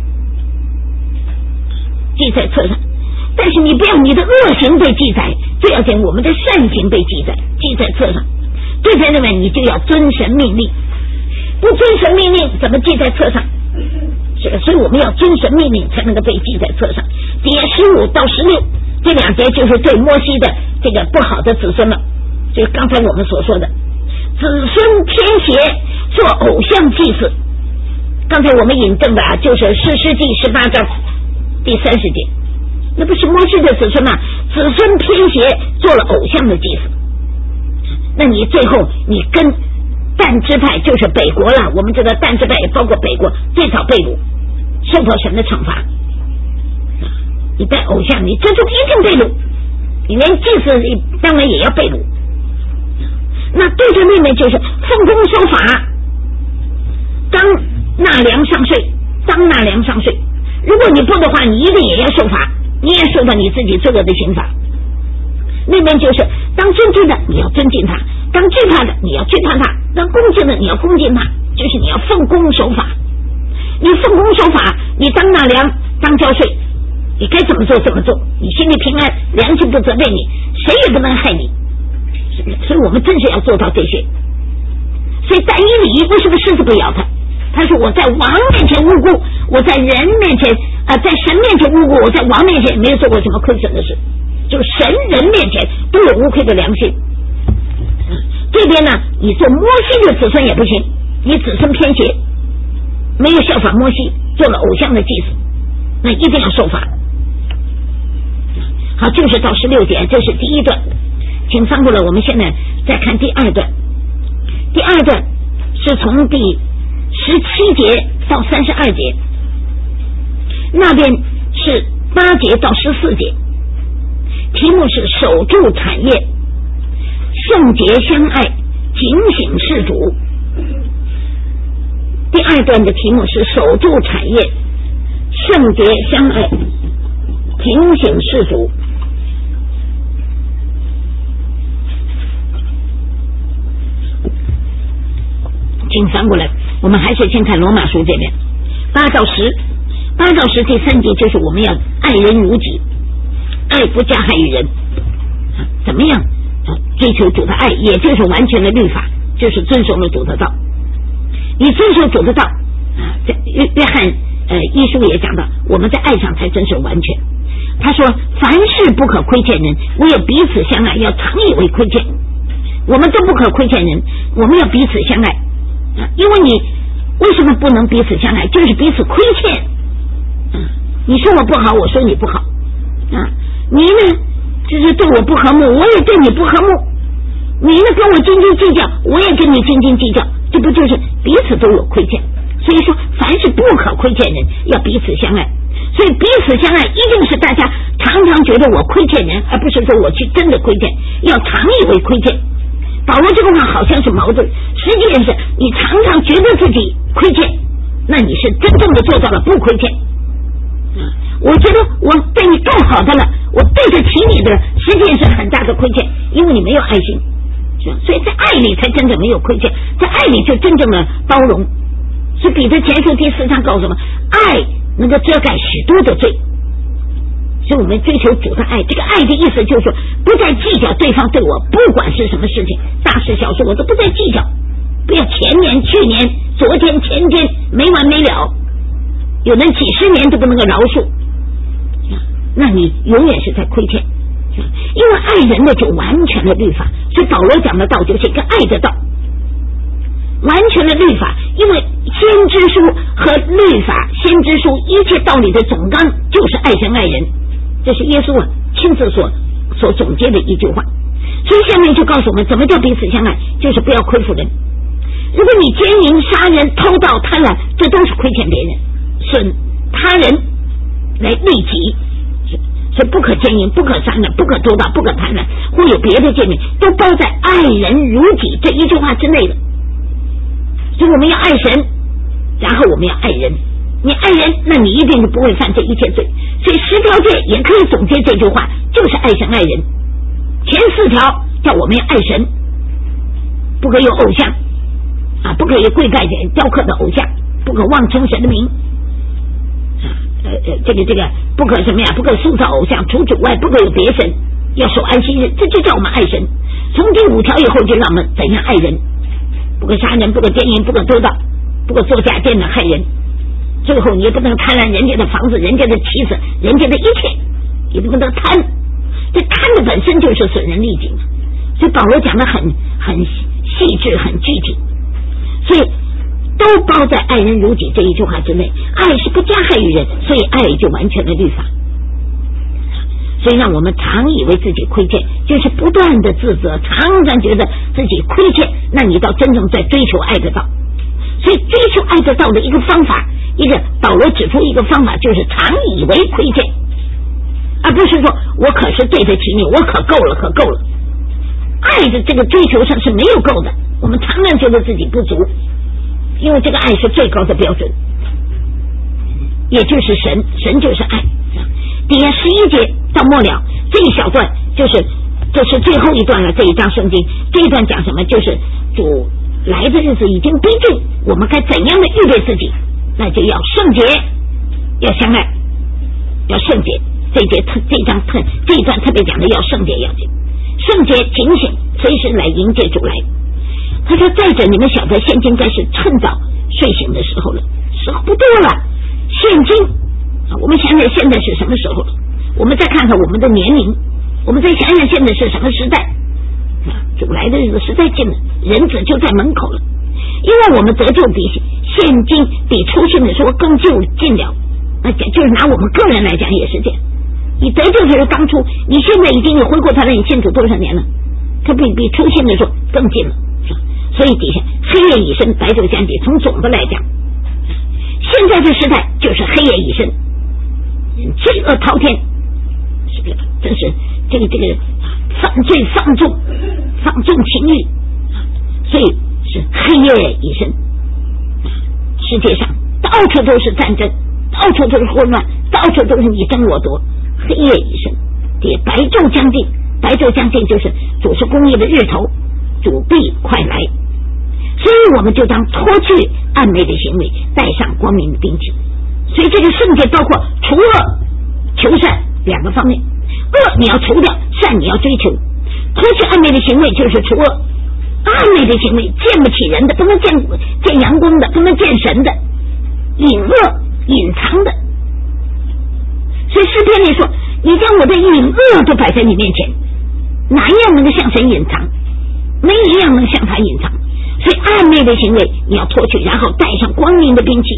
记在册上，但是你不要你的恶行被记载，最要紧我们的善行被记载，记在册上。对在那边你就要遵神命令，不遵神命令怎么记在册上？是，所以我们要遵神命令才能够被记在册上。节十五到十六这两节就是对摩西的这个不好的子孙了，就是刚才我们所说的子孙偏邪做偶像祭祀。刚才我们引证的啊，就是士师记十八章第三十节，那不是摩西的子孙吗？子孙偏邪做了偶像的祭祀，那你最后你跟但支派就是北国了，我们知道但支派也包括北国，最早被掳，受到神的惩罚。你拜偶像，你这就一定被掳，你连祭祀当然也要被掳。那对着妹妹就是奉公守法，当纳粮上税，当纳粮上税。如果你不的话，你一定也要受罚，你也受到你自己罪恶的刑罚。那边就是当尊敬的你要尊敬他，当惧怕的你要惧怕他，当恭敬的你要恭敬他，就是你要奉公守法。你奉公守法，你当纳粮，当交税，你该怎么做怎么做，你心里平安，良心不责备你，谁也不能害你。所以我们真是要做到这些。所以但以理为什么狮子不咬他？他说我在王面前无辜，我在人面前啊、呃，在神面前无辜，我在王面前也没有做过什么亏损的事，就神人面前都有无愧的良心。这边呢，你做摩西的子孙也不行，你子孙偏邪，没有效法摩西，做了偶像的祭祀，那一定要受罚。好，就是到十六节，这是第一段，请翻过来，我们现在再看第二段。第二段是从第十七节到三十二节，那边是八节到十四节，题目是守住产业，圣洁相爱，警醒事主。第二段的题目是守住产业，圣洁相爱，警醒事主。请翻过来，我们还是先看罗马书这边八到十，八到十第三节就是我们要爱人如己，爱不加害于人，怎么样追求主的爱，也就是完全的律法，就是遵守了主的道。你遵守主的道啊，在约约翰呃一书也讲到，我们在爱上才真是完全。他说凡事不可亏欠人，唯有彼此相爱，要常以为亏欠。我们都不可亏欠人，我们要彼此相爱。因为你为什么不能彼此相爱？就是彼此亏欠。嗯，你说我不好，我说你不好啊。你呢，就是对我不和睦，我也对你不和睦。你呢，跟我斤斤计较，我也跟你斤斤计较，这不就是彼此都有亏欠？所以说，凡是不可亏欠人，要彼此相爱。 所以彼此相爱一定是大家常常觉得我亏欠人，而不是说我去真的亏欠，要常以为亏欠。保罗这个话好像是矛盾，实际上是你常常觉得自己亏欠，那你是真正的做到了不亏欠。我觉得我对你够好的了，我对得起你的，实际上是很大的亏欠，因为你没有爱心。所以在爱里才真正没有亏欠，在爱里就真正的包容。所以彼得前书第四章告诉我们，爱能够遮盖许多的罪。所以我们追求主的爱，这个爱的意思就是说，不再计较对方对我不管是什么事情，大事小事我都不再计较，不要前年去年昨天前天没完没了，有人几十年都不能够饶恕，那你永远是在亏欠。因为爱人的就完全的律法，所以保罗讲的道就是一个爱的道，完全的律法。因为先知书和律法，先知书一切道理的总纲就是爱神爱人，这是耶稣啊亲自所所总结的一句话。所以下面就告诉我们怎么叫彼此相爱，就是不要亏负人。如果你奸淫杀人偷盗贪婪，这都是亏欠别人，损他人来利己，所以不可奸淫，不可杀人，不可偷盗，不可贪婪，或有别的诫命，都包在爱人如己这一句话之内的。所以我们要爱神，然后我们要爱人。你爱人，那你一定是不会犯这一切罪。所以十条诫也可以总结这句话，就是爱神爱人。前四条叫我们要爱神，不可有偶像啊，不可以跪拜雕刻的偶像，不可妄称神的名。呃呃，这个这个不可什么呀？不可塑造偶像，除主外不可有别神，要守安息日，这就叫我们爱神。从第五条以后就让我们怎样爱人，不可杀人，不可奸淫，不可偷盗，不可作假见证害人。最后你也不能贪婪人家的房子，人家的妻子，人家的一切，也不能贪。这贪的本身就是损人利己嘛。所以保罗讲的很很细致，很具体。所以都包在爱人如己这一句话之内，爱是不加害于人，所以爱就完全的律法。所以让我们常以为自己亏欠，就是不断的自责，常常觉得自己亏欠，那你到真正在追求爱的道。所以追求爱的道的一个方法，一个保罗指出一个方法，就是常以为亏欠，而不是说我可是对得起你，我可够了可够了。爱的这个追求上是没有够的，我们常常觉得自己不足，因为这个爱是最高的标准，也就是神，神就是爱。底下十一节到末了这一小段，就是这是最后一段了。这一章圣经这一段讲什么？就是主来的日子已经逼近，我们该怎样的预备自己？那就要圣洁，要相爱，要圣洁。这一节特这一章特这一段特别讲的要圣洁，要紧圣洁，警醒，随时来迎接主来。他说：“再者，你们晓得，现今该是趁早睡醒的时候了，时候不多了。现今啊，我们想想现在是什么时候了？我们再看看我们的年龄，我们再想想现在是什么时代啊？主来的日子实在近了，人子就在门口了。因为我们得救比现今比出信的时候更就近了。那就是拿我们个人来讲也是这样。你得救的时候当初，你现在已经你回过头来，你信主多少年了？它比比出信的时候更近了。所以底下黑夜已深，白昼将近。从总的来讲，现在这时代就是黑夜已深，罪恶滔天，是不是？真是这个这个犯罪放纵，放纵情欲，所以是黑夜已深。世界上到处都是战争，到处都是混乱，到处都是你争我夺，黑夜已深。这白昼将近，白昼将近就是主是公义的日头，主必快来。所以我们就当脱去暗昧的行为，带上光明的兵器。所以这个圣洁包括除恶求善两个方面，恶你要除掉，善你要追求。脱去暗昧的行为就是除恶，暗昧的行为见不起人的，不能见见阳光的，不能见神的，隐恶隐藏的。所以诗篇里说，你将我的隐恶都摆在你面前，哪一样能够向神隐藏？没一样能向他隐藏。所以暗昧的行为你要脱去，然后带上光明的兵器。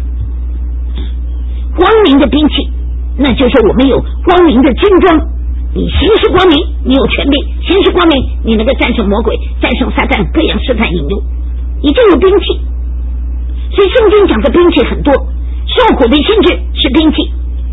光明的兵器，那就是我们有光明的军装，你行事光明，你有权利行事光明，你能够战胜魔鬼，战胜撒旦各样试探引诱，你就有兵器。所以圣经讲的兵器很多，受苦的心志是兵器，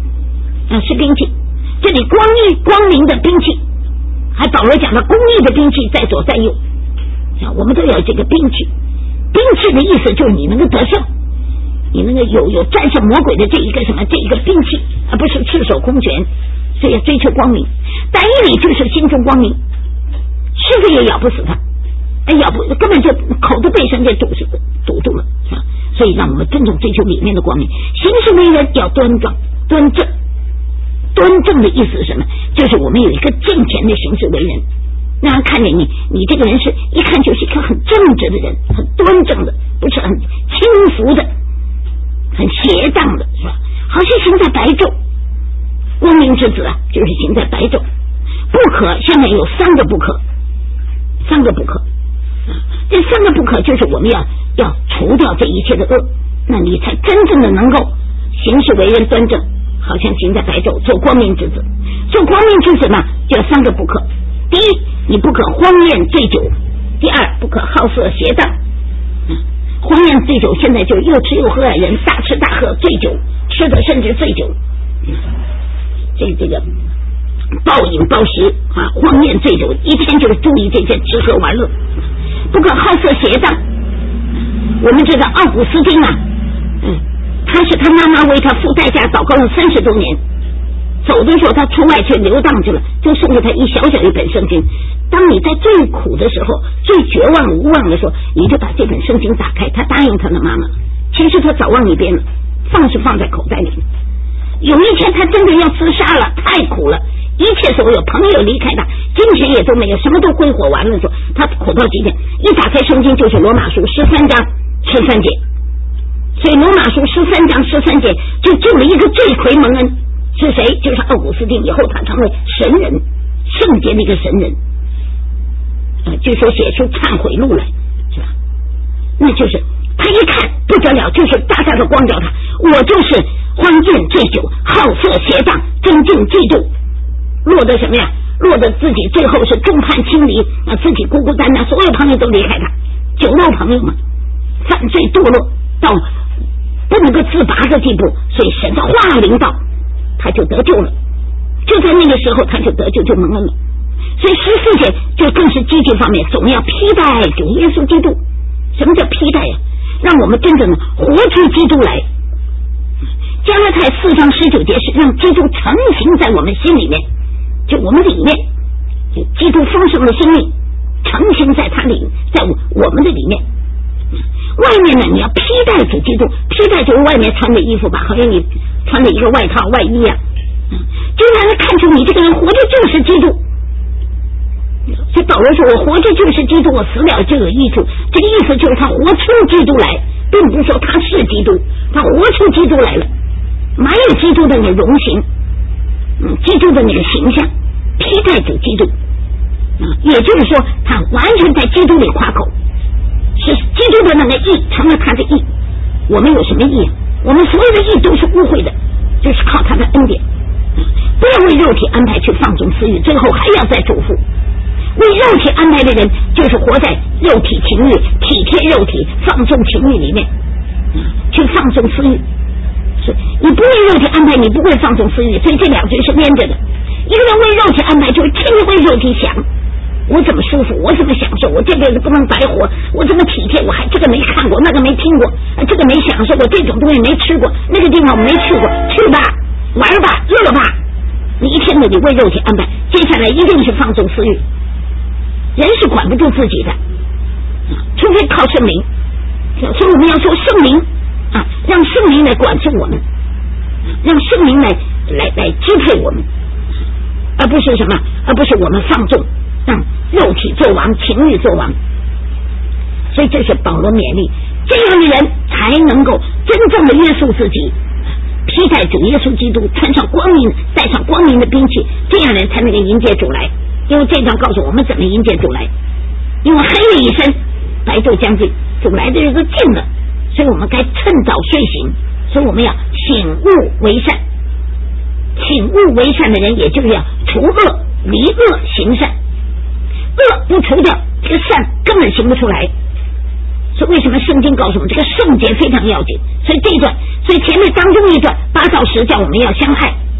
啊，是兵器。这里光义光明的兵器，还保罗讲的公义的兵器在左在右啊，我们都有这个兵器。兵器的意思就是你能够得胜，你能够有有战胜魔鬼的这一个什么这一个兵器，而不是赤手空拳。所以要追求光明，但以理就是心中光明，狮子也咬不死他，哎，咬不根本就口都被绳给堵住堵住了啊！所以让我们真正追求里面的光明，行事为人要端庄端正。端正的意思是什么？就是我们有一个敬虔的行事为人，让人看见你，你这个人是一看就是一个很正直的人，很端正的，不是很轻浮的，很邪荡的，是吧？好像行在白昼。光明之子啊，就是行在白昼。不可，现在有三个不可，三个不可。这三个不可就是我们要要除掉这一切的恶，那你才真正的能够行事为人端正，好像行在白昼，做光明之子。做光明之子嘛，就有三个不可。第一，你不可荒宴醉酒；第二，不可好色邪荡。嗯，荒宴醉酒现在就又吃又喝啊，人大吃大喝，醉酒吃的甚至醉酒。嗯这这个暴饮暴食啊，荒宴醉酒，一天就是注意这些吃喝玩乐，不可好色邪荡。我们知道奥古斯丁啊，嗯，他是他妈妈为他付代价祷告了三十多年，走的时候他出外去流荡去了，就剩下他一小小一本圣经。当你在最苦的时候，最绝望无望的时候，你就把这本圣经打开。他答应他的妈妈，其实他早忘一边了，放是放在口袋里。有一天他真的要自杀了，太苦了，一切所有朋友离开他，金钱也都没有，什么都挥霍完了的时候，他苦到极点，一打开圣经就是罗马书十三章十三节，所以罗马书十三章十三节就救了一个罪魁蒙恩，是谁？就是奥古斯丁，以后他成为神人，圣洁的一个神人，呃，据说写出忏悔录来，是吧？那就是他一看不得了，就是大大的光照他，我就是荒宴醉酒，好色邪荡，尊敬嫉妒，落得什么呀？落得自己最后是众叛亲离啊，自己孤孤单单，所有朋友都离开他，酒肉朋友嘛，犯罪堕落到不能够自拔的地步，所以神的话临到，他就得救了。就在那个时候，他就得救，就蒙恩了。所以十四节就更是积极方面，总要披戴主耶稣基督。什么叫披戴呀？让我们真正的活出基督来。加拉太四章十九节是让基督成形在我们心里面，就我们里面，就基督丰盛的生命成形在他里，在我们的里面。外面呢，你要披戴主基督，披戴就是外面穿的衣服吧，好像你穿了一个外套外衣啊，就让人看出你这个人活着就是基督。所以保罗说，我活着就是基督，我死了就有益处。这个意思就是他活出基督来，并不是说他是基督，他活出基督来了，满有基督的那个容形，嗯，基督的那个形象，披戴主基督啊，也就是说，他完全在基督里夸口，是基督的那个义成了他的义。我们有什么义啊？我们所有的义都是污秽的，就是靠他的恩典。不要为肉体安排去放纵私欲，最后还要再嘱咐。为肉体安排的人，就是活在肉体情欲、体贴肉体、放纵情欲里面，去放纵私欲。是你不为肉体安排，你不会放纵私欲，所以这两句是连着的。一个人为肉体安排，就是天天为肉体想，我怎么舒服，我怎么享受，我这辈子不能白活，我怎么体贴，我还这个没看过，那个没听过，这个没享受过，这种东西没吃过，那个地方我没去过，去吧，玩吧，乐吧。你一天的你为肉体安排，接下来一定是放纵私欲。人是管不住自己的，除非靠圣灵。所以我们要说圣灵啊，让圣灵来管制我们，让圣灵来来来支配我们，而不是什么，而不是我们放纵，让肉体做王，情欲做王。所以这是保罗勉励，这样的人才能够真正的约束自己，披戴主耶稣基督，穿上光明，带上光明的兵器，这样人才能够迎接主来。因为这章告诉我们怎么迎接主来，因为黑夜已深，白昼将近，主来的日子近了，所以我们该趁早睡醒，所以我们要醒悟为善。醒悟为善的人，也就是要除恶，离恶行善，恶不除掉，这个善根本行不出来。所以为什么圣经告诉我们这个圣洁非常要紧？所以这一段，所以前面当中一段八到十叫我们要相爱，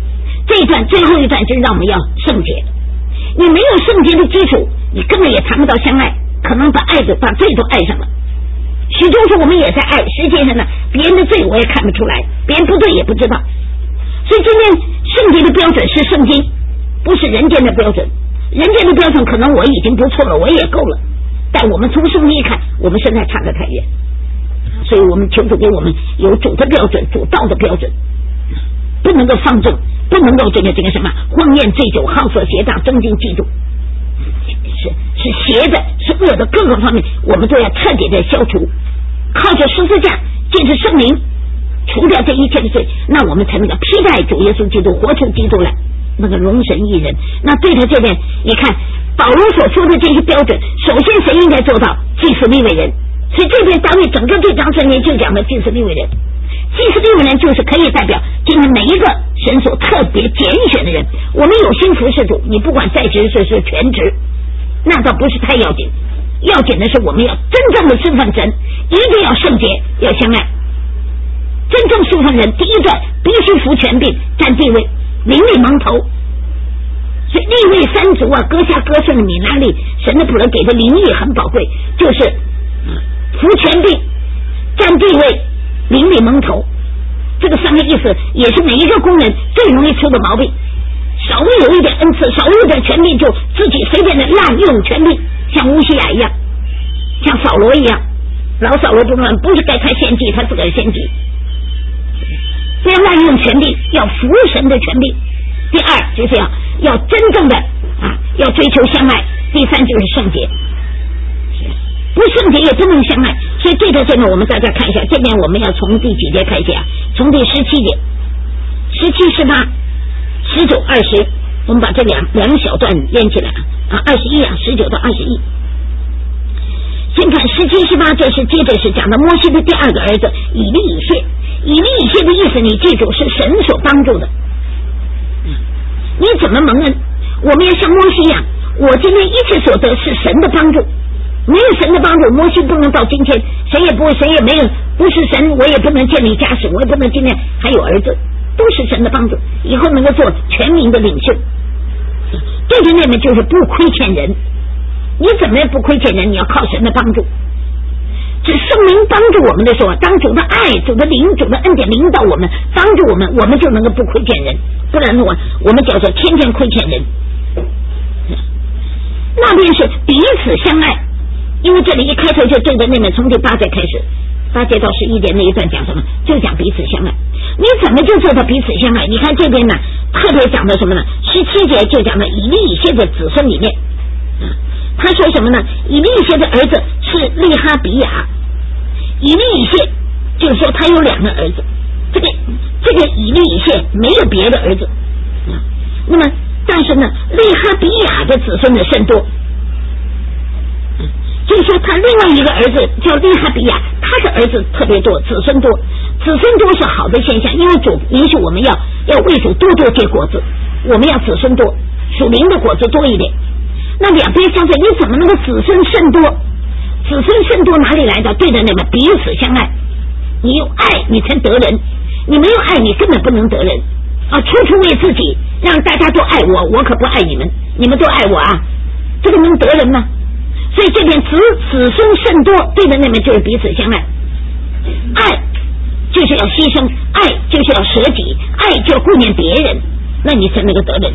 这一段最后一段就是让我们要圣洁。你没有圣洁的基础，你根本也谈不到相爱，可能把爱的把罪都爱上了。许多时候我们也在爱，实际上呢，别人的罪我也看不出来，别人不对也不知道。所以今天圣洁的标准是圣经，不是人间的标准。人间的标准可能我已经不错了，我也够了，但我们从圣经一看，我们实在差得太远。所以我们求主给我们有主的标准，主道的标准，不能够放纵，不能够这个这个什么荒宴醉酒好色邪诈争竞嫉妒，是是邪的，是恶的，各个方面我们都要彻底的消除。靠着十字架，借着圣灵除掉这一切的罪，那我们才能够披戴主耶稣基督，活出基督来，那个荣神益人。那对他这边，你看保罗所说的这些标准，首先谁应该做到？祭司利未人。所以这边大卫整个这章圣经就讲的祭司利未人。祭司利未人就是可以代表今天每一个神所特别拣选的人。我们有心服侍主，你不管在职是是全职，那倒不是太要紧，要紧的是我们要真正的侍奉神，一定要圣洁，要相爱。真正侍奉人，第一段必须服权柄，占地位，邻里蒙头。所以利未三族啊，歌下歌顺的米拉利，神的仆人给的灵意很宝贵，就是服权柄，占地位，邻里蒙头。这个三个意思也是每一个工人最容易出的毛病，稍微有一点恩赐，稍微有点权柄，就自己随便的滥用权柄，像乌西雅一样，像扫罗一样。老扫罗不能不是该他献祭，他自个儿献祭，不要滥用权柄，要服神的权柄。第二就是要要真正的啊，要追求相爱。第三就是圣洁，不圣洁也不能相爱。所以这个这个我们大家看一下，这边我们要从第几节开始啊？从第十七节、十七、十八、十九、二十，我们把这两两小段连起来啊，二十一啊，十九到二十一。先看十七、十八，这是接着是讲的摩西的第二个儿子以利以谢。以利以谢的意思，你记住是神所帮助的。你怎么蒙恩？我们要像摩西一样，我今天一切所得是神的帮助，没有神的帮助，摩西不能到今天，谁也不会，谁也没有，不是神，我也不能建立家室，我也不能今天还有儿子，都是神的帮助，以后能够做全民的领袖。对着那边就是不亏欠人，你怎么也不亏欠人？你要靠神的帮助。是圣灵帮助我们的时候，当主的爱、主的灵、主的恩典领导我们，帮助我们，我们就能够不亏欠人。不然的话，我们叫做天天亏欠人。那边是彼此相爱，因为这里一开头就对着那边，从第八节开始，八节到十一节那一段讲什么？就讲彼此相爱。你怎么就做到彼此相爱？你看这边呢，特别讲的什么呢？十七节就讲的以利以谢的子孙里面。他说什么呢？以利以谢的儿子是利哈比亚。以利以谢就是说他有两个儿子，这个这个以利以谢没有别的儿子，那么但是呢，利哈比亚的子孙的甚多，就是说他另外一个儿子叫利哈比亚，他的儿子特别多，子孙多，子孙多是好的现象，因为主允许我们要要为主多多结果子，我们要子孙多，属灵的果子多一点。那两边相对，你怎么能够子孙甚多？子孙甚多哪里来的？对着那个彼此相爱，你有爱你才得人，你没有爱你根本不能得人啊！处处为自己，让大家都爱我，我可不爱你们，你们都爱我啊，这个能得人吗？所以这边子子孙甚多，对着那边就是彼此相爱，爱就是要牺牲，爱就是要舍己，爱就要顾念别人，那你才能够得人。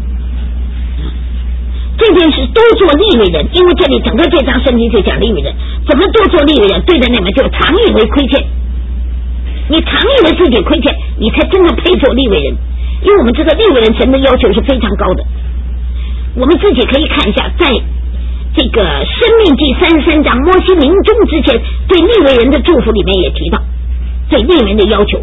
这件事都做利未人，因为这里整个这章圣经就讲利未人，怎么都做利未人？对着那边就常以为亏欠，你常以为自己亏欠，你才真的配做利未人。因为我们知道利未人神的要求是非常高的，我们自己可以看一下，在这个申命记三十三章摩西临终之前对利未人的祝福里面也提到，对利未人的要求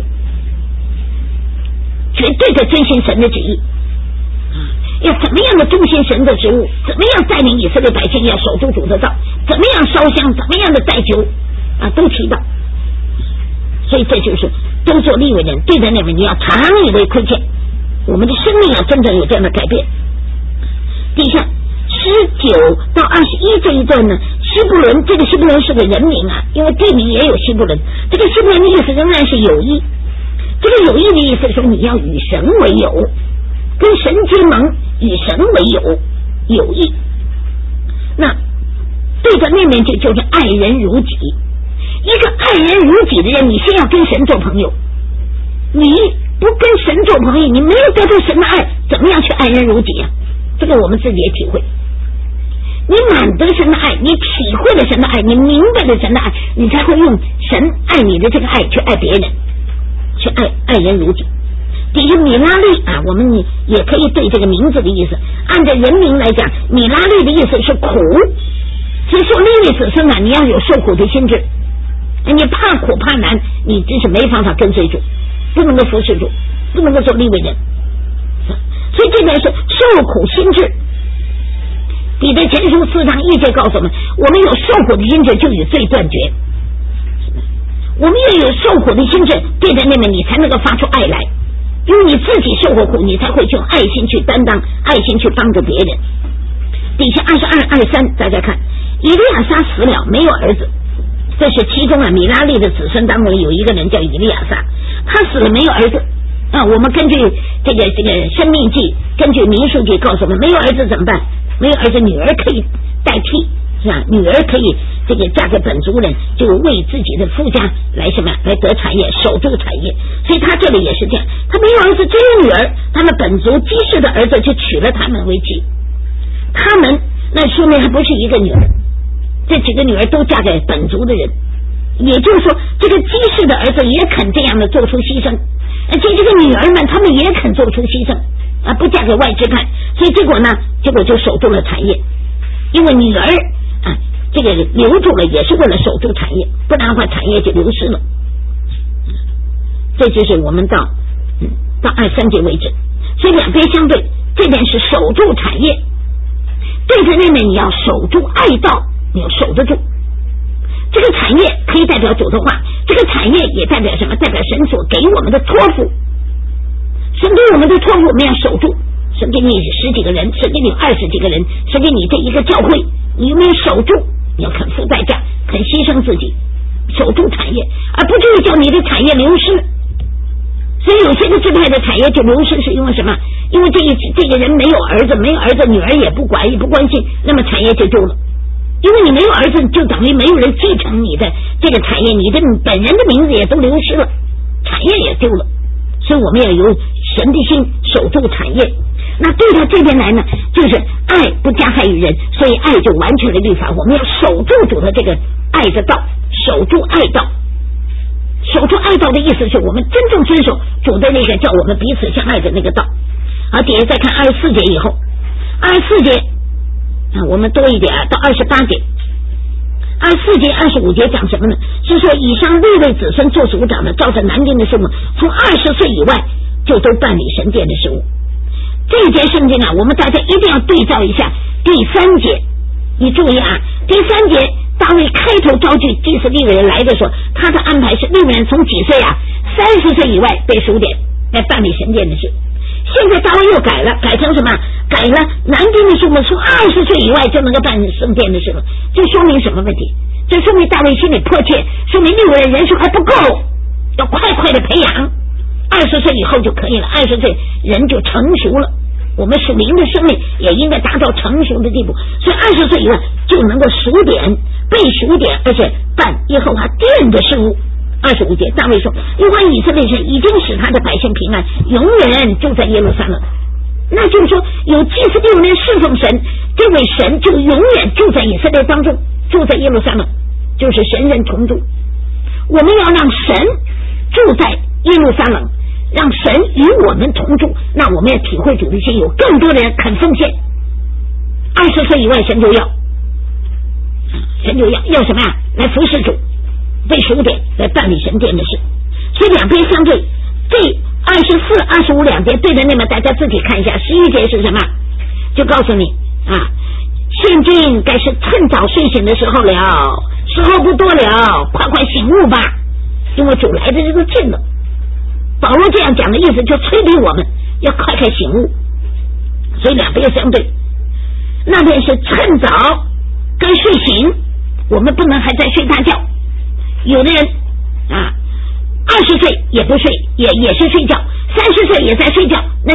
绝对的遵循神的旨意，要怎么样的忠心神的职务，怎么样带领以色列百姓要守住主的道，怎么样烧香，怎么样的代求啊，都提到。所以这就是都做利未人，对着那位你要常以为亏欠，我们的生命要真正有这样的改变。底下十九到二十一这一段呢，希伯伦，这个希伯伦是个人名啊，因为地名也有希伯伦，这个希伯伦的意思仍然是友谊，这个友谊的意思说你要与神为友， 跟神结盟，与神为友，友谊。那对着那面就就是爱人如己。一个爱人如己的人，你先要跟神做朋友。你不跟神做朋友，你没有得到神的爱，怎么样去爱人如己啊？这个我们自己也体会。你满得神的爱，你体会了神的爱，你明白了神的爱，你才会用神爱你的这个爱去爱别人，去爱爱人如己。底下米拉利啊，我们你也可以对这个名字的意思，按照人名来讲，米拉利的意思是苦。所以说利未子孙啊，你要有受苦的心智，你怕苦怕难，你真是没办法跟随主，不能够服侍主，不能够做利未人。所以这边是受苦心智。彼得前书四章一节告诉我们，我们有受苦的心智，就与罪断绝。我们要有受苦的心智，对着那边你才能够发出爱来，因为你自己受过苦，你才会用爱心去担当，爱心去帮助别人。底下二十二、二十三，大家看，以利亚撒死了，没有儿子。这是其中啊，米拉利的子孙当中有一个人叫以利亚撒，他死了没有儿子啊。我们根据这个这个生命记，根据民数记告诉我们，没有儿子怎么办？没有儿子，女儿可以代替，是吧？女儿可以这个嫁给本族人，就为自己的夫家来什么来得产业，守住产业。所以他这里也是这样，他没有儿子，只有女儿，他们本族基士的儿子就娶了他们为妻。他们那说明还不是一个女儿，这几个女儿都嫁给本族的人，也就是说，这个基士的儿子也肯这样的做出牺牲，而且这个女儿们，他们也肯做出牺牲啊，不嫁给外支派，所以结果呢，结果就守住了产业。因为女儿啊，这个留住了，也是为了守住产业，不然的话产业就流失了。这就是我们到嗯到二三节为止，所以两边相对，这边是守住产业，对着那边你要守住爱道，你要守得住。这个产业可以代表主的话，这个产业也代表什么？代表神所给我们的托付。神给我们的托付，我们要守住。神给你十几个人，神给你二十几个人，神给你这一个教会，你有没有守住？你要肯付代价，肯牺牲自己，守住产业，而不至于叫你的产业流失。所以有些个支派的产业就流失，是因为什么？因为这一这个人没有儿子，没有儿子，女儿也不管也不关心，那么产业就丢了。因为你没有儿子，就等于没有人继承你的这个产业，你的本人的名字也都流失了，产业也丢了。所以我们要有神的心，守住产业。那对到这边来呢，就是爱不加害于人，所以爱就完全的律法。我们要守住主的这个爱的道，守住爱道。守住爱道的意思是我们真正遵守主的那个叫我们彼此相爱的那个道。好，底下再看二十四节以后，二十四节啊，我们多一点啊，到二十八节。二十四节、二十五节讲什么呢？是说以上六位子孙做族长的，照着南京的事务，从二十岁以外就都办理神殿的事务。这一节圣经啊，我们大家一定要对照一下第三节。你注意啊，第三节大卫开头召集祭司利未人来的时候，他的安排是利未人从几岁啊？三十岁以外被数点来办理神殿的事。现在大卫又改了，改成什么？改了南京的数目从二十岁以外就能够办圣殿的事了。这说明什么问题？这说明大卫心里迫切，说明利未人人数还不够，要快快的培养。二十岁以后就可以了，二十岁人就成熟了。我们属灵的生命也应该达到成熟的地步，所以二十岁以外就能够数点，被数点，而且办耶和华殿的事务。二十五节，大卫说：“耶和华以色列神已经使他的百姓平安，永远住在耶路撒冷。”那就是说，有祭司六年侍奉神，这位神就永远住在以色列当中，住在耶路撒冷，就是神人同住。我们要让神住在耶路撒冷，让神与我们同住，那我们要体会主的心，有更多的人肯奉献。二十岁以外，神就要，神就要要什么呀？来服侍主。被数点来办理神殿的事，所以两边相对，这二十四、二十五两边对着那么，大家自己看一下。十一节是什么？就告诉你啊，现今该是趁早睡醒的时候了，时候不多了，快快醒悟吧，因为主来的这个近了。保罗这样讲的意思，就催逼我们要快快醒悟。所以两边相对，那边是趁早该睡醒，我们不能还在睡大觉。有的人啊，二十岁也不睡，也也是睡觉，三十岁也在睡觉，那你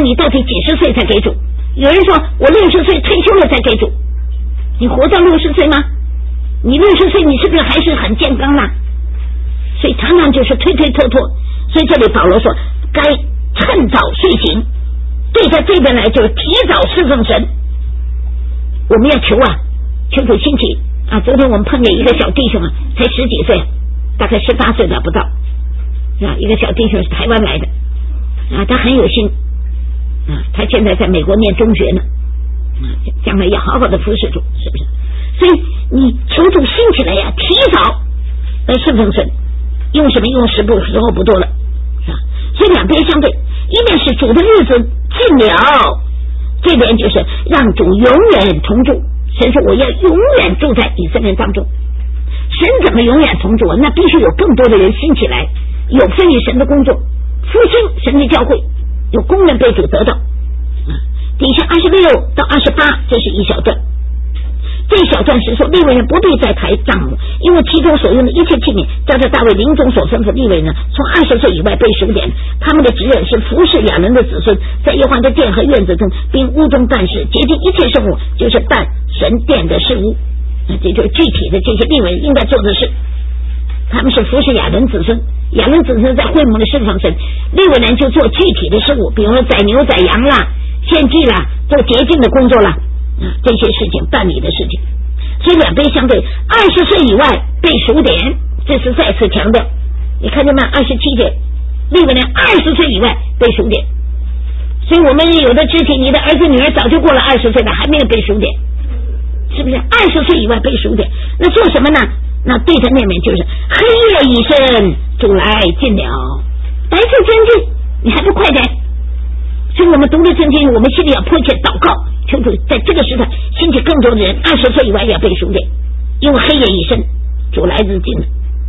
你到底几十岁才给主？有人说我六十岁退休了才给主，你活到六十岁吗？你六十岁你是不是还是很健康呢？所以常常就是推推拖拖。所以这里保罗说该趁早睡醒，对他这边来就是提早侍奉神。我们要求啊，求主兴起啊！昨天我们碰见一个小弟兄啊，才十几岁，大概十八岁的不到啊，一个小弟兄是台湾来的啊，他很有心啊，他现在在美国念中学呢啊，将来要好好的服侍主，是不是？所以你求主兴起来呀，提早来侍奉神，用什么？用时不时候不多了啊！所以两边相对，一面是主的日子近了，这边就是让主永远同住。神说我要永远住在以色列当中。神怎么永远同住？那必须有更多的人兴起来，有分于神的工作，复兴神的教会，有工人被主得到。底下二十六到二十八，这是一小段。这一小段是说利未人不必再抬帐幕，因为其中所用的一切器皿，照着大卫临终所吩咐利未人从二十岁以外被数点，他们的职任是服侍亚伦的子孙，在耶和华的殿和院子中，并屋中办事，洁净一切圣物，就是办神殿的事物。这就是具体的这些利未人应该做的事。他们是服侍亚伦子孙，亚伦子孙在会幕的侍奉神，利未人就做具体的事物，比如说宰牛宰羊啦，献祭啦，做洁净的工作啦。啊，这些事情办理的事情，所以两边相对，二十岁以外被数点，这是再次强调。你看见吗？二十七节，利未人二十岁以外被数点，所以我们有的肢体，你的儿子女儿早就过了二十岁了，还没有被数点，是不是？二十岁以外被数点，那做什么呢？那对着那面就是黑夜已深，主来近了，白昼将近，你还不快点？所以我们读了圣经，我们心里要迫切祷告，求主在这个时代兴起更多的人，二十岁以外要被数点，因为黑夜已深，主来日近了。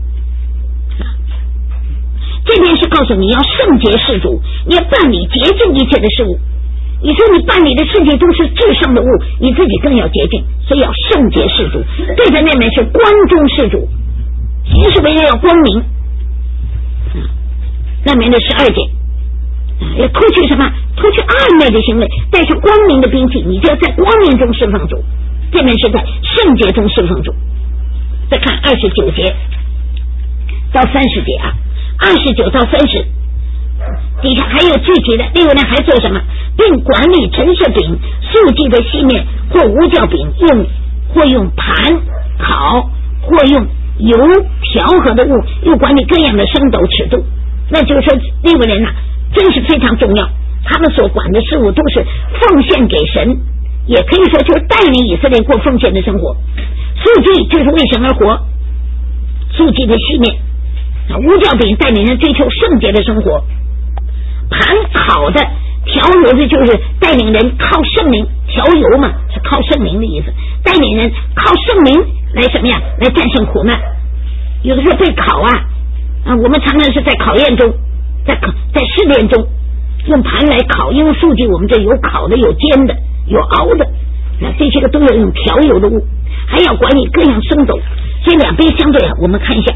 这边是告诉你要圣洁事主，你要办理洁净一切的事物。你说你办理的事情都是至上的物，你自己更要洁净，所以要圣洁事主。对着那面是光中事主，行事为人要光明。那面的十二节。要脱去什么？脱去暧昧的行为，带上光明的兵器，你就要在光明中侍奉主。这面是在圣洁中侍奉主。再看二十九节到三十节啊，二十九到三十，底下还有具体的，利未人还做什么？并管理陈设饼、素祭的细面或无酵饼，用或用盘烤，或用油调和的物，又管理各样的升斗尺度。那就是说，利未人啊，真是非常重要，他们所管的事物都是奉献给神，也可以说就是带领以色列过奉献的生活。素祭就是为神而活，素祭的细面啊，无酵饼带领人追求圣洁的生活，盘烤的调油的就是带领人靠圣灵，调油嘛是靠圣灵的意思，带领人靠圣灵来什么呀？来战胜苦难。有的时候被考啊啊，我们常常是在考验中，在考在试炼中用盘来烤，因为素祭我们这有烤的，有煎的，有熬的，那这些个都要用调油的物，还要管理各样升斗。所以两边相对啊，我们看一下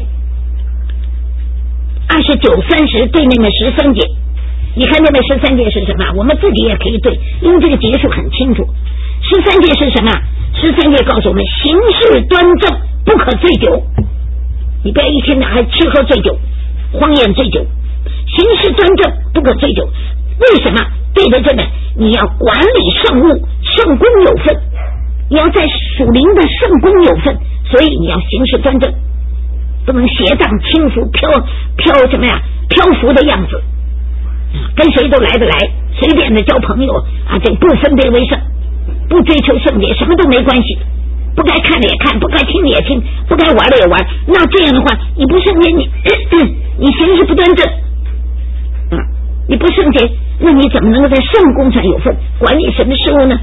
二十九、三十对那个十三节，你看那个十三节是什么？我们自己也可以对，因为这个节数很清楚。十三节是什么？十三节告诉我们，行事端正，不可醉酒。你不要一天到晚吃喝醉酒，荒宴醉酒。行事端正，不可醉酒。为什么？对着这个，你要管理圣物，圣功有份，你要在属灵的圣功有份，所以你要行事端正，不能邪荡轻浮，飘飘什么呀？漂浮的样子，跟谁都来得来，随便的交朋友啊，这不分别为圣，不追求圣洁，什么都没关系。不该看的也看，不该听的也听，不该玩的也玩。那这样的话，你不圣洁，你你行事不端正啊，你不圣洁，那你怎么能够在圣功上有份，管理神的事物呢？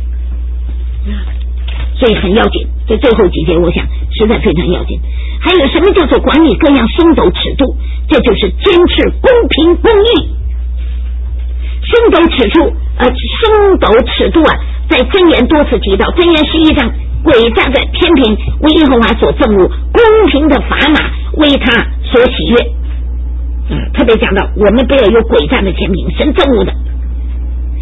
所以很要紧。这最后几节，我想实在非常要紧。还有什么叫做管理各样升斗尺度？这就是坚持公平公义。升斗尺度，呃，升斗尺度啊，在箴言多次提到，箴言十一章。诡诈的天平为耶和华所憎恶，公平的砝码为他所喜悦。嗯，特别讲到我们不要有诡诈的天平，神憎恶的。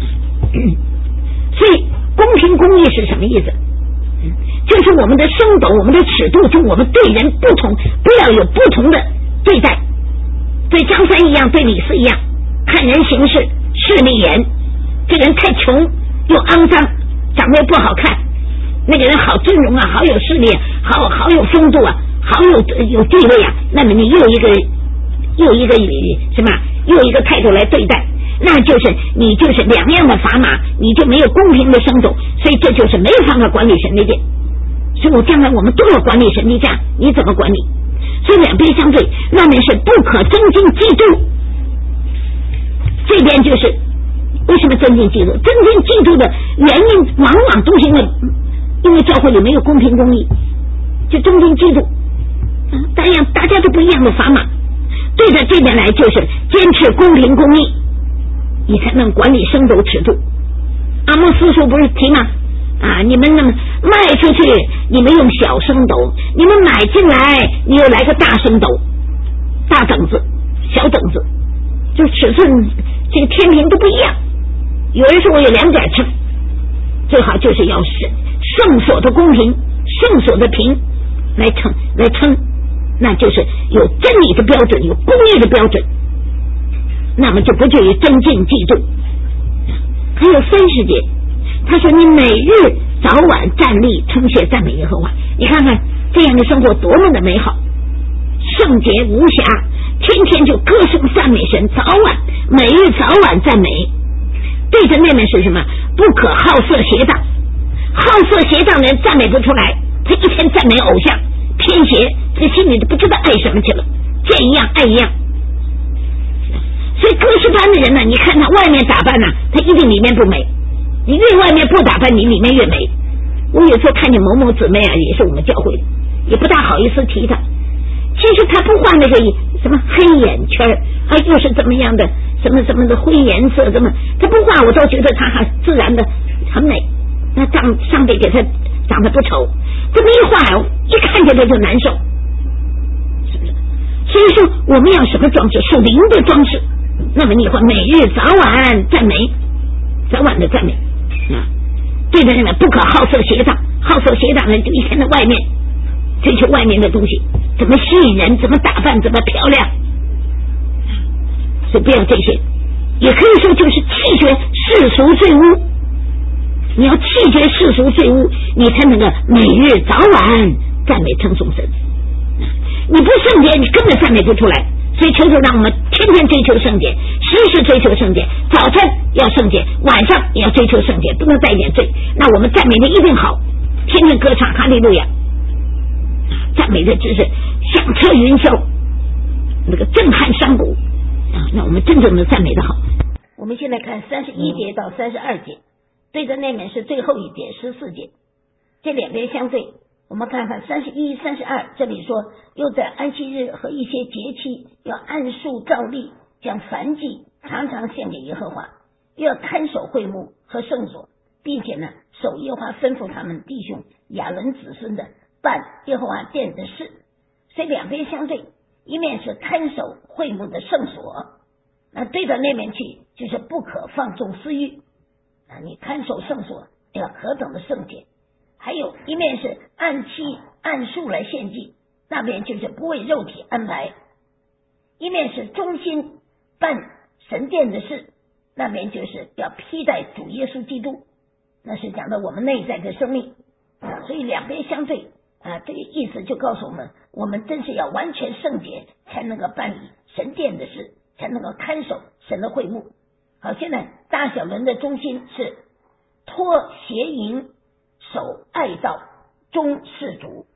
所以公平公义是什么意思？就是我们的升斗，我们的尺度，就我们对人不同，不要有不同的对待。对张三一样，对李四一样，看人行事势利眼，这人太穷又肮脏，长得又不好看，那个人好尊荣啊，好有势力，好好有风度啊，好有有地位啊，那么你又一个又一个什么又一个态度来对待，那就是你就是两样的砝码，你就没有公平的升斗，所以这就是没有办法管理神力殿。所以我将来我们都要管理神力殿，你怎么管理？所以两边相对，那边是不可增进嫉妒，这边就是为什么增进嫉妒？增进嫉妒的原因往往都是因为因为教会里没有公平公义，就增进嫉妒。当然大家都不一样的砝码，对着这边来就是坚持公平公义，你才能管理升斗尺度。阿莫斯书不是提吗？啊，你们那么卖出去，你们用小升斗；你们买进来，你又来个大升斗，大等子、小等子，就尺寸这个天平都不一样。有人说我有两点秤，最好就是要圣圣所的公平，圣所的平来称来称，那就是有真理的标准，有公义的标准，那么就不至于增进嫉妒。还有三十节。他说你每日早晚站立称谢赞美耶和华，你看看这样的生活多么的美好，圣洁无瑕，天天就歌声赞美神，早晚每日早晚赞美。对着妹妹是什么？不可好色邪荡，好色邪荡的人赞美不出来，他一天赞美偶像偏邪，这心里都不知道爱什么去了，见一样爱一样。所以歌诗班的人呢，你看他外面打扮呢，他一定里面不美，你越外面不打扮，你里面越美。我有时候看见某某姊妹啊，也是我们教会的，也不大好意思提她。其实她不画那个什么黑眼圈啊，又是怎么样的什么什么的灰颜色，怎么她不画，我都觉得她还自然的很美。那上上帝给她长得不丑，这么一画，一看见她就难受，是不是？所以说我们要什么装饰？属灵的装饰。那么你会每日早晚赞美，早晚的赞美。啊，对的，人不可好色邪荡，好色邪荡人就一天在外面追求外面的东西，怎么吸引人，怎么打扮，怎么漂亮，所以不要这些。也可以说就是弃绝世俗罪污，你要弃绝世俗罪污，你才能够每日早晚赞美称颂神。你不圣洁，你根本赞美不出来。所以求求让我们天天追求圣洁，时时追求圣洁，早晨要圣洁，晚上也要追求圣洁，不能带一点罪，那我们赞美的一定好，天天歌唱哈利路亚，赞美的只是响彻云霄，那个震撼山谷啊！那我们真正的赞美的好。我们现在看三十一节到三十二节，对着那面是最后一节十四节，这两边相对。我们看看三十一、三十二，这里说又在安息日和一些节期要按数照例，将燔祭常常献给耶和华，又要看守会幕和圣所，并且呢守耶和华吩咐他们弟兄亚伦子孙的办耶和华殿的事。所以两边相对，一面是看守会幕的圣所，那对着那面去就是不可放纵私欲，啊，你看守圣所要何等的圣洁。还有一面是按期按数来献祭，那边就是不为肉体安排；一面是忠心办神殿的事，那边就是要披戴主耶稣基督，那是讲到我们内在的生命啊。所以两边相对啊，这个意思就告诉我们，我们真是要完全圣洁，才能够办理神殿的事，才能够看守神的会幕。好，现在大小人的中心是脱邪淫，守爱道，忠事主。